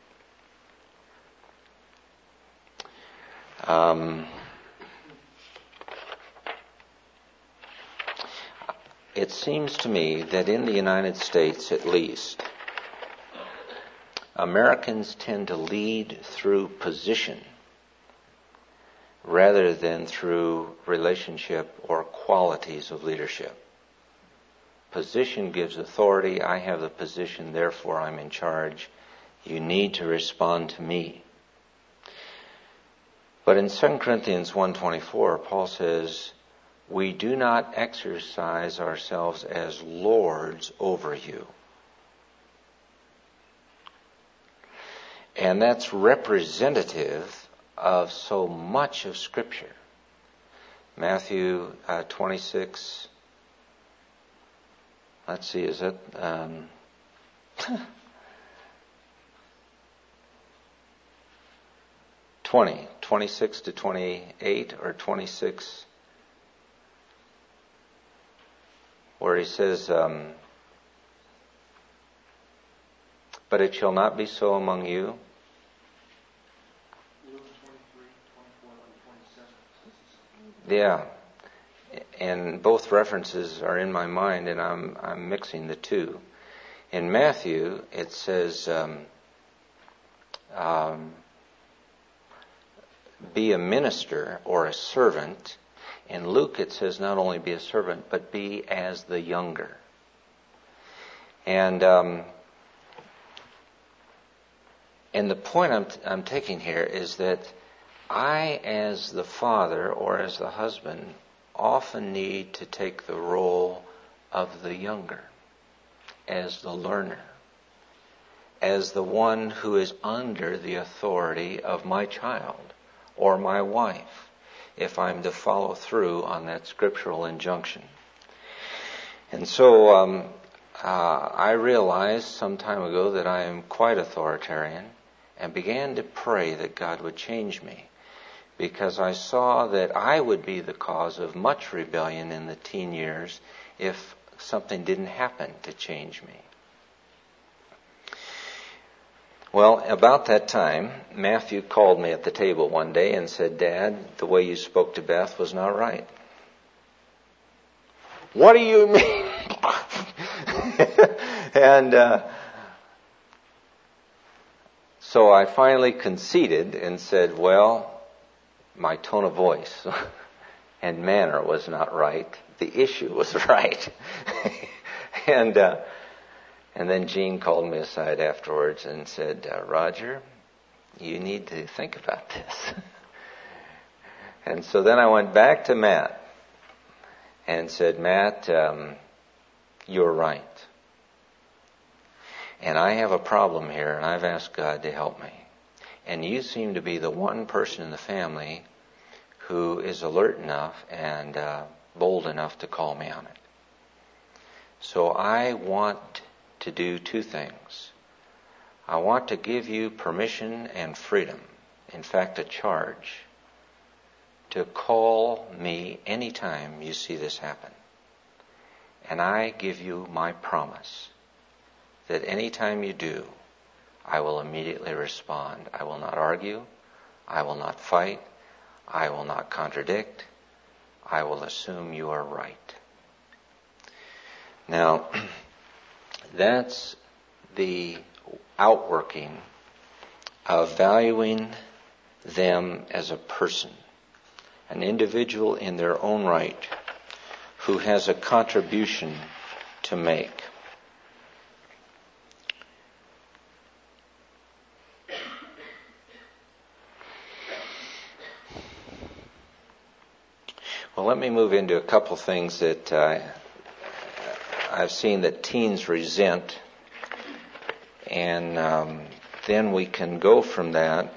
It seems to me that in the United States, at least, Americans tend to lead through position rather than through relationship or qualities of leadership. Position gives authority. I have the position, therefore I'm in charge. You need to respond to me. But in 2 Corinthians 1:24, Paul says, we do not exercise ourselves as lords over you. And that's representative of so much of Scripture. Matthew 26, let's see, is that 26 to 28 or 26, where he says, but it shall not be so among you. Yeah, and both references are in my mind, and I'm mixing the two. In Matthew, it says, be a minister or a servant. In Luke, it says not only be a servant, but be as the younger. And the point I'm taking here is that I, as the father or as the husband, often need to take the role of the younger, as the learner, as the one who is under the authority of my child or my wife, if I'm to follow through on that scriptural injunction. And so I realized some time ago that I am quite authoritarian, and began to pray that God would change me, because I saw that I would be the cause of much rebellion in the teen years if something didn't happen to change me. Well, about that time, Matthew called me at the table one day and said, "Dad, the way you spoke to Beth was not right." "What do you mean?" And so I finally conceded and said, "Well, my tone of voice and manner was not right. The issue was right." And then Jean called me aside afterwards and said, "Roger, you need to think about this." And so then I went back to Matt and said, "Matt, you're right. And I have a problem here, and I've asked God to help me. And you seem to be the one person in the family who is alert enough and bold enough to call me on it. So I want to do two things. I want to give you permission and freedom, in fact a charge, to call me anytime you see this happen. And I give you my promise that anytime you do, I will immediately respond. I will not argue. I will not fight. I will not contradict. I will assume you are right." Now, that's the outworking of valuing them as a person, an individual in their own right who has a contribution to make. Well, let me move into a couple things that I've seen that teens resent, and then we can go from that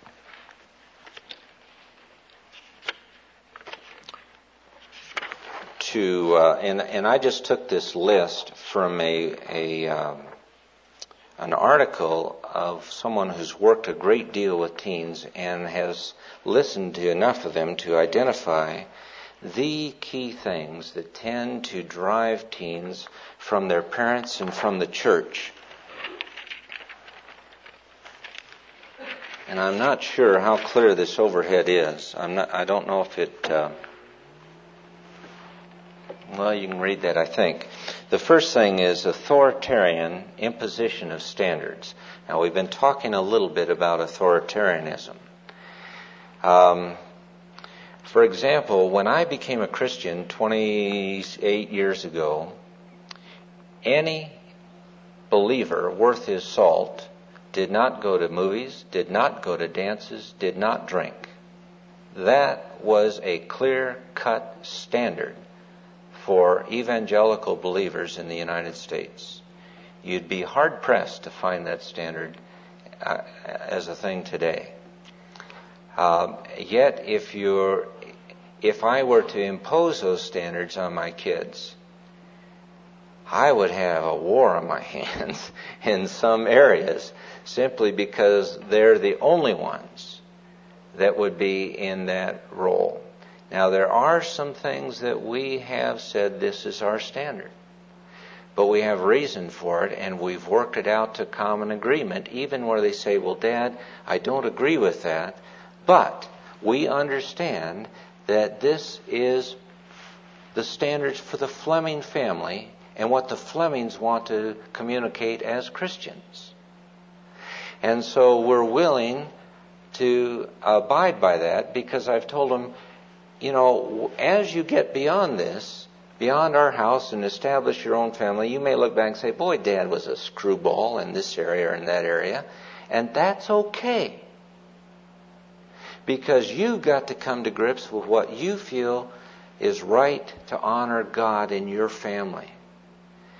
to, and I just took this list from an article of someone who's worked a great deal with teens and has listened to enough of them to identify the key things that tend to drive teens from their parents and from the church. And I'm not sure how clear this overhead is. I don't know if it... well, you can read that, I think. The first thing is authoritarian imposition of standards. Now, we've been talking a little bit about authoritarianism. For example, when I became a Christian 28 years ago, any believer worth his salt did not go to movies, did not go to dances, did not drink. That was a clear-cut standard for evangelical believers in the United States. You'd be hard-pressed to find that standard as a thing today. Yet, if I were to impose those standards on my kids, I would have a war on my hands in some areas, simply because they're the only ones that would be in that role. Now, there are some things that we have said this is our standard, but we have reason for it, and we've worked it out to common agreement, even where they say, "Well, Dad, I don't agree with that, but we understand that this is the standards for the Fleming family and what the Flemings want to communicate as Christians. And so we're willing to abide by that, because I've told them, as you get beyond this, beyond our house and establish your own family, you may look back and say, boy, Dad was a screwball in this area or in that area. And that's okay. Because you've got to come to grips with what you feel is right to honor God in your family.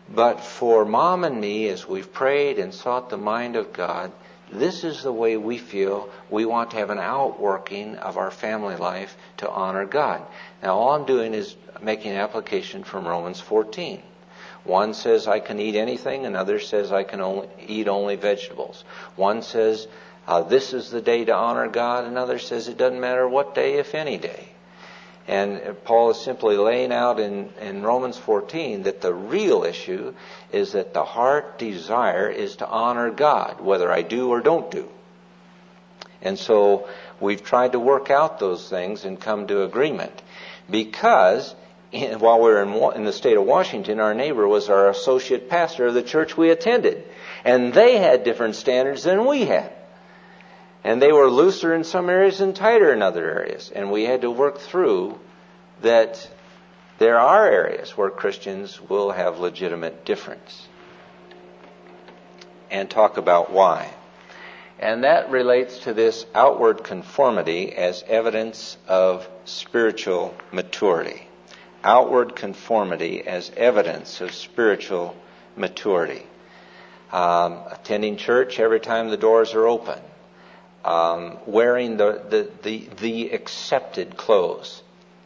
But for Mom and me, as we've prayed and sought the mind of God, this is the way we feel we want to have an outworking of our family life to honor God. Now, all I'm doing is making an application from Romans 14. One says I can eat anything, another says I can eat only vegetables. One says this is the day to honor God, another says it doesn't matter what day, if any day. And Paul is simply laying out in Romans 14 that the real issue is that the heart desire is to honor God, whether I do or don't do. And so we've tried to work out those things and come to agreement. Because while we were in the state of Washington, our neighbor was our associate pastor of the church we attended. And they had different standards than we had. And they were looser in some areas and tighter in other areas. And we had to work through that there are areas where Christians will have legitimate difference. And talk about why. And that relates to this outward conformity as evidence of spiritual maturity. Outward conformity as evidence of spiritual maturity. Attending church every time the doors are open. Wearing the accepted clothes.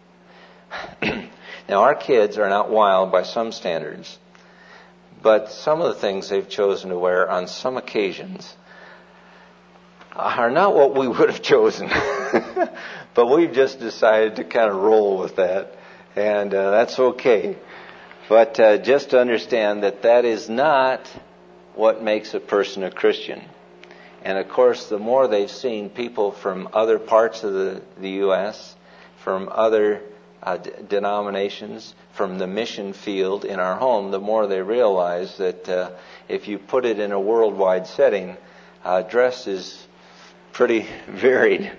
Now, our kids are not wild by some standards, but some of the things they've chosen to wear on some occasions are not what we would have chosen. But we've just decided to kind of roll with that, and that's okay. But just to understand that is not what makes a person a Christian. And of course, the more they've seen people from other parts of the U.S., from other denominations, from the mission field in our home, the more they realize that if you put it in a worldwide setting, dress is pretty varied.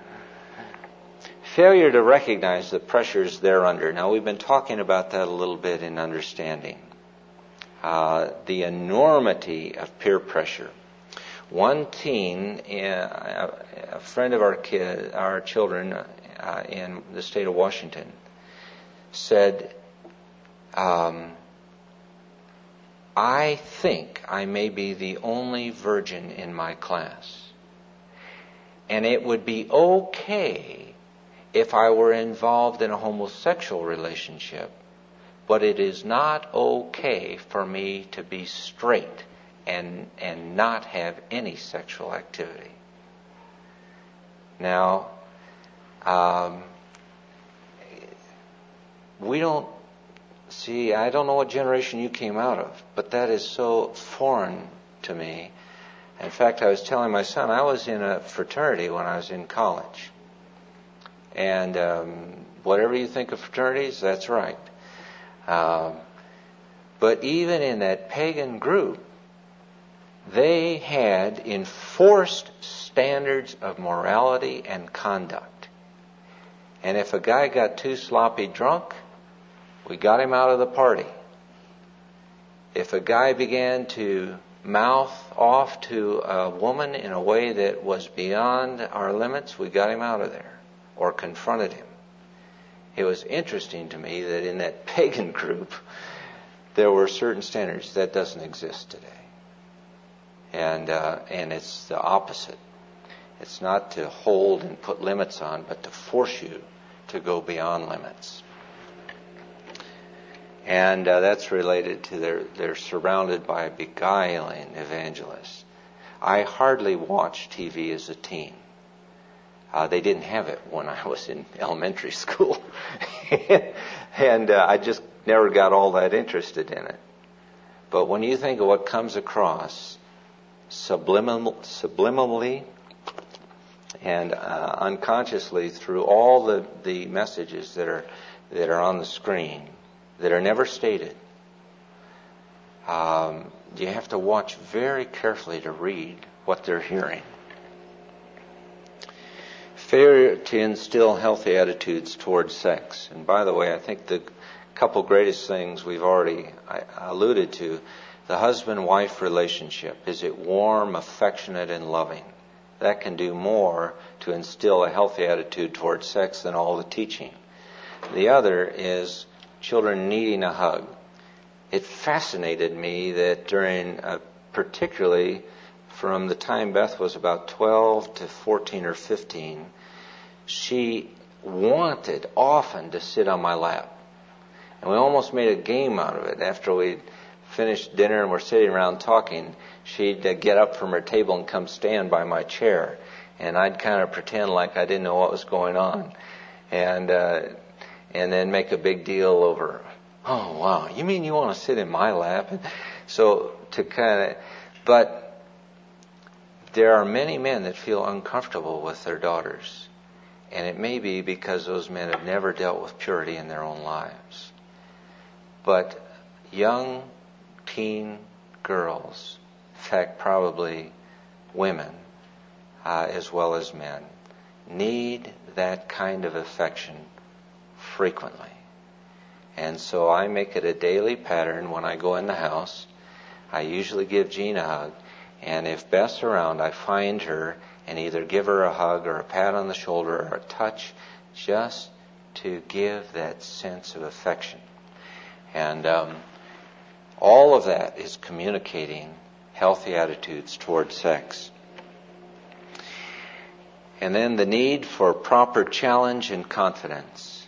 Failure to recognize the pressures they're under. Now, we've been talking about that a little bit in understanding. The enormity of peer pressure. One teen, a friend of our children in the state of Washington, said, I think I may be the only virgin in my class. And it would be okay if I were involved in a homosexual relationship, but it is not okay for me to be straight and not have any sexual activity. Now, we don't see, I don't know what generation you came out of, but that is so foreign to me. In fact, I was telling my son, I was in a fraternity when I was in college. And whatever you think of fraternities, that's right. But even in that pagan group, they had enforced standards of morality and conduct. And if a guy got too sloppy drunk, we got him out of the party. If a guy began to mouth off to a woman in a way that was beyond our limits, we got him out of there or confronted him. It was interesting to me that in that pagan group, there were certain standards that doesn't exist today. And it's the opposite. It's not to hold and put limits on, but to force you to go beyond limits. And that's related to they're surrounded by beguiling evangelists. I hardly watched TV as a teen. They didn't have it when I was in elementary school. And I just never got all that interested in it. But when you think of what comes across subliminally and unconsciously through all the messages that are on the screen, that are never stated, you have to watch very carefully to read what they're hearing. Failure to instill healthy attitudes towards sex. And by the way, I think the couple greatest things we've already alluded to, the husband-wife relationship. Is it warm, affectionate, and loving? That can do more to instill a healthy attitude towards sex than all the teaching. The other is children needing a hug. it fascinated me that during, particularly from the time Beth was about 12 to 14 or 15, she wanted often to sit on my lap. And we almost made a game out of it. After we'd finished dinner and we're sitting around talking, she'd get up from her table and come stand by my chair. And I'd kind of pretend like I didn't know what was going on. And then make a big deal over, oh, wow, you mean you want to sit in my lap? So but there are many men that feel uncomfortable with their daughters. And it may be because those men have never dealt with purity in their own lives. But young teen girls, in fact, probably women, as well as men, need that kind of affection frequently. And so I make it a daily pattern when I go in the house. I usually give Jean a hug. And if Beth's around, I find her and either give her a hug or a pat on the shoulder or a touch, just to give that sense of affection. And all of that is communicating healthy attitudes toward sex. And then the need for proper challenge and confidence.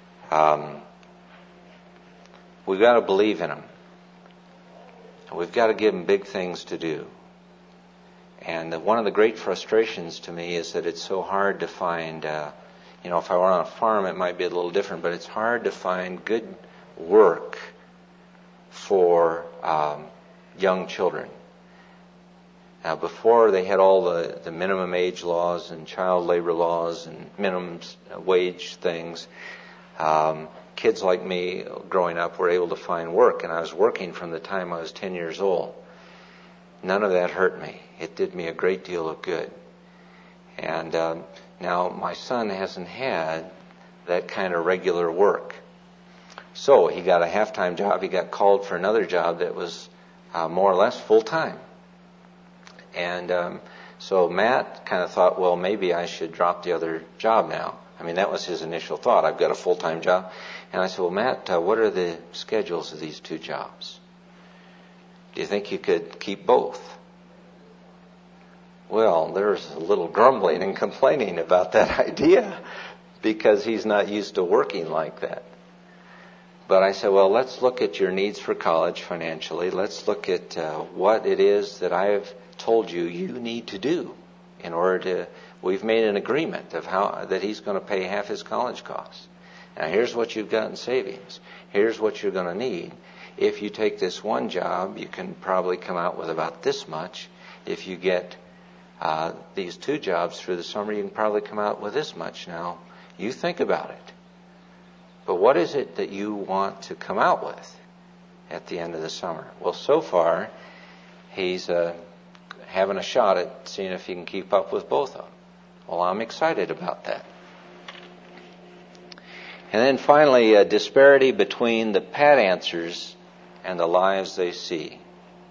We've got to believe in them. We've got to give them big things to do. And one of the great frustrations to me is that it's so hard to find, if I were on a farm it might be a little different, but it's hard to find good work for young children. Now, before they had all the minimum age laws and child labor laws and minimum wage things, kids like me growing up were able to find work, and I was working from the time I was 10 years old. None of that hurt me. It did me a great deal of good. And now my son hasn't had that kind of regular work. So he got a half-time job. He got called for another job that was more or less full-time. And so Matt kind of thought, well, maybe I should drop the other job now. I mean, that was his initial thought. I've got a full-time job. And I said, well, Matt, what are the schedules of these two jobs? Do you think you could keep both? Well, there's a little grumbling and complaining about that idea because he's not used to working like that. But I said, well, let's look at your needs for college financially. Let's look at what it is that I have told you need to do in order to... We've made an agreement of that he's going to pay half his college costs. Now, here's what you've got in savings. Here's what you're going to need. If you take this one job, you can probably come out with about this much. If you get these two jobs through the summer, you can probably come out with this much. Now, you think about it. But what is it that you want to come out with at the end of the summer? Well, so far, he's having a shot at seeing if he can keep up with both of them. Well, I'm excited about that. And then finally, a disparity between the pat answers and the lives they see.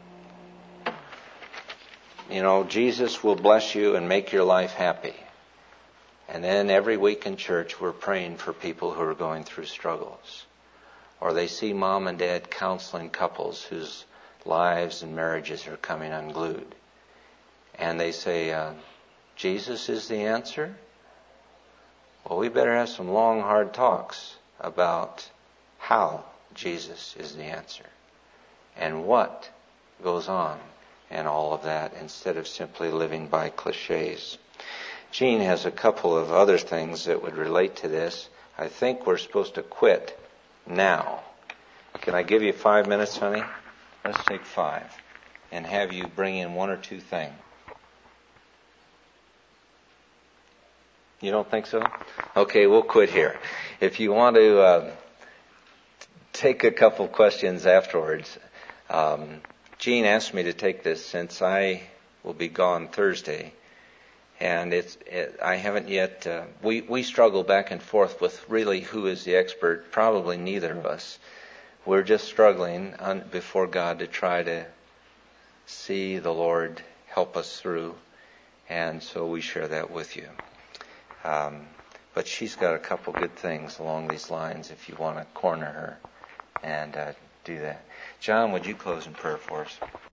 You know, Jesus will bless you and make your life happy. And then every week in church, we're praying for people who are going through struggles. Or they see mom and dad counseling couples whose lives and marriages are coming unglued. And they say, Jesus is the answer? Well, we better have some long, hard talks about how Jesus is the answer and what goes on and all of that instead of simply living by cliches. Jean has a couple of other things that would relate to this. I think we're supposed to quit now. Can I give you 5 minutes, honey? Let's take 5 and have you bring in 1 or 2 things. You don't think so? Okay, we'll quit here. If you want to take a couple questions afterwards, Jean asked me to take this since I will be gone Thursday. And I haven't yet, we struggle back and forth with really who is the expert. Probably neither of us. We're just struggling before God to try to see the Lord help us through. And so we share that with you. But she's got a couple good things along these lines if you want to corner her and do that. John, would you close in prayer for us?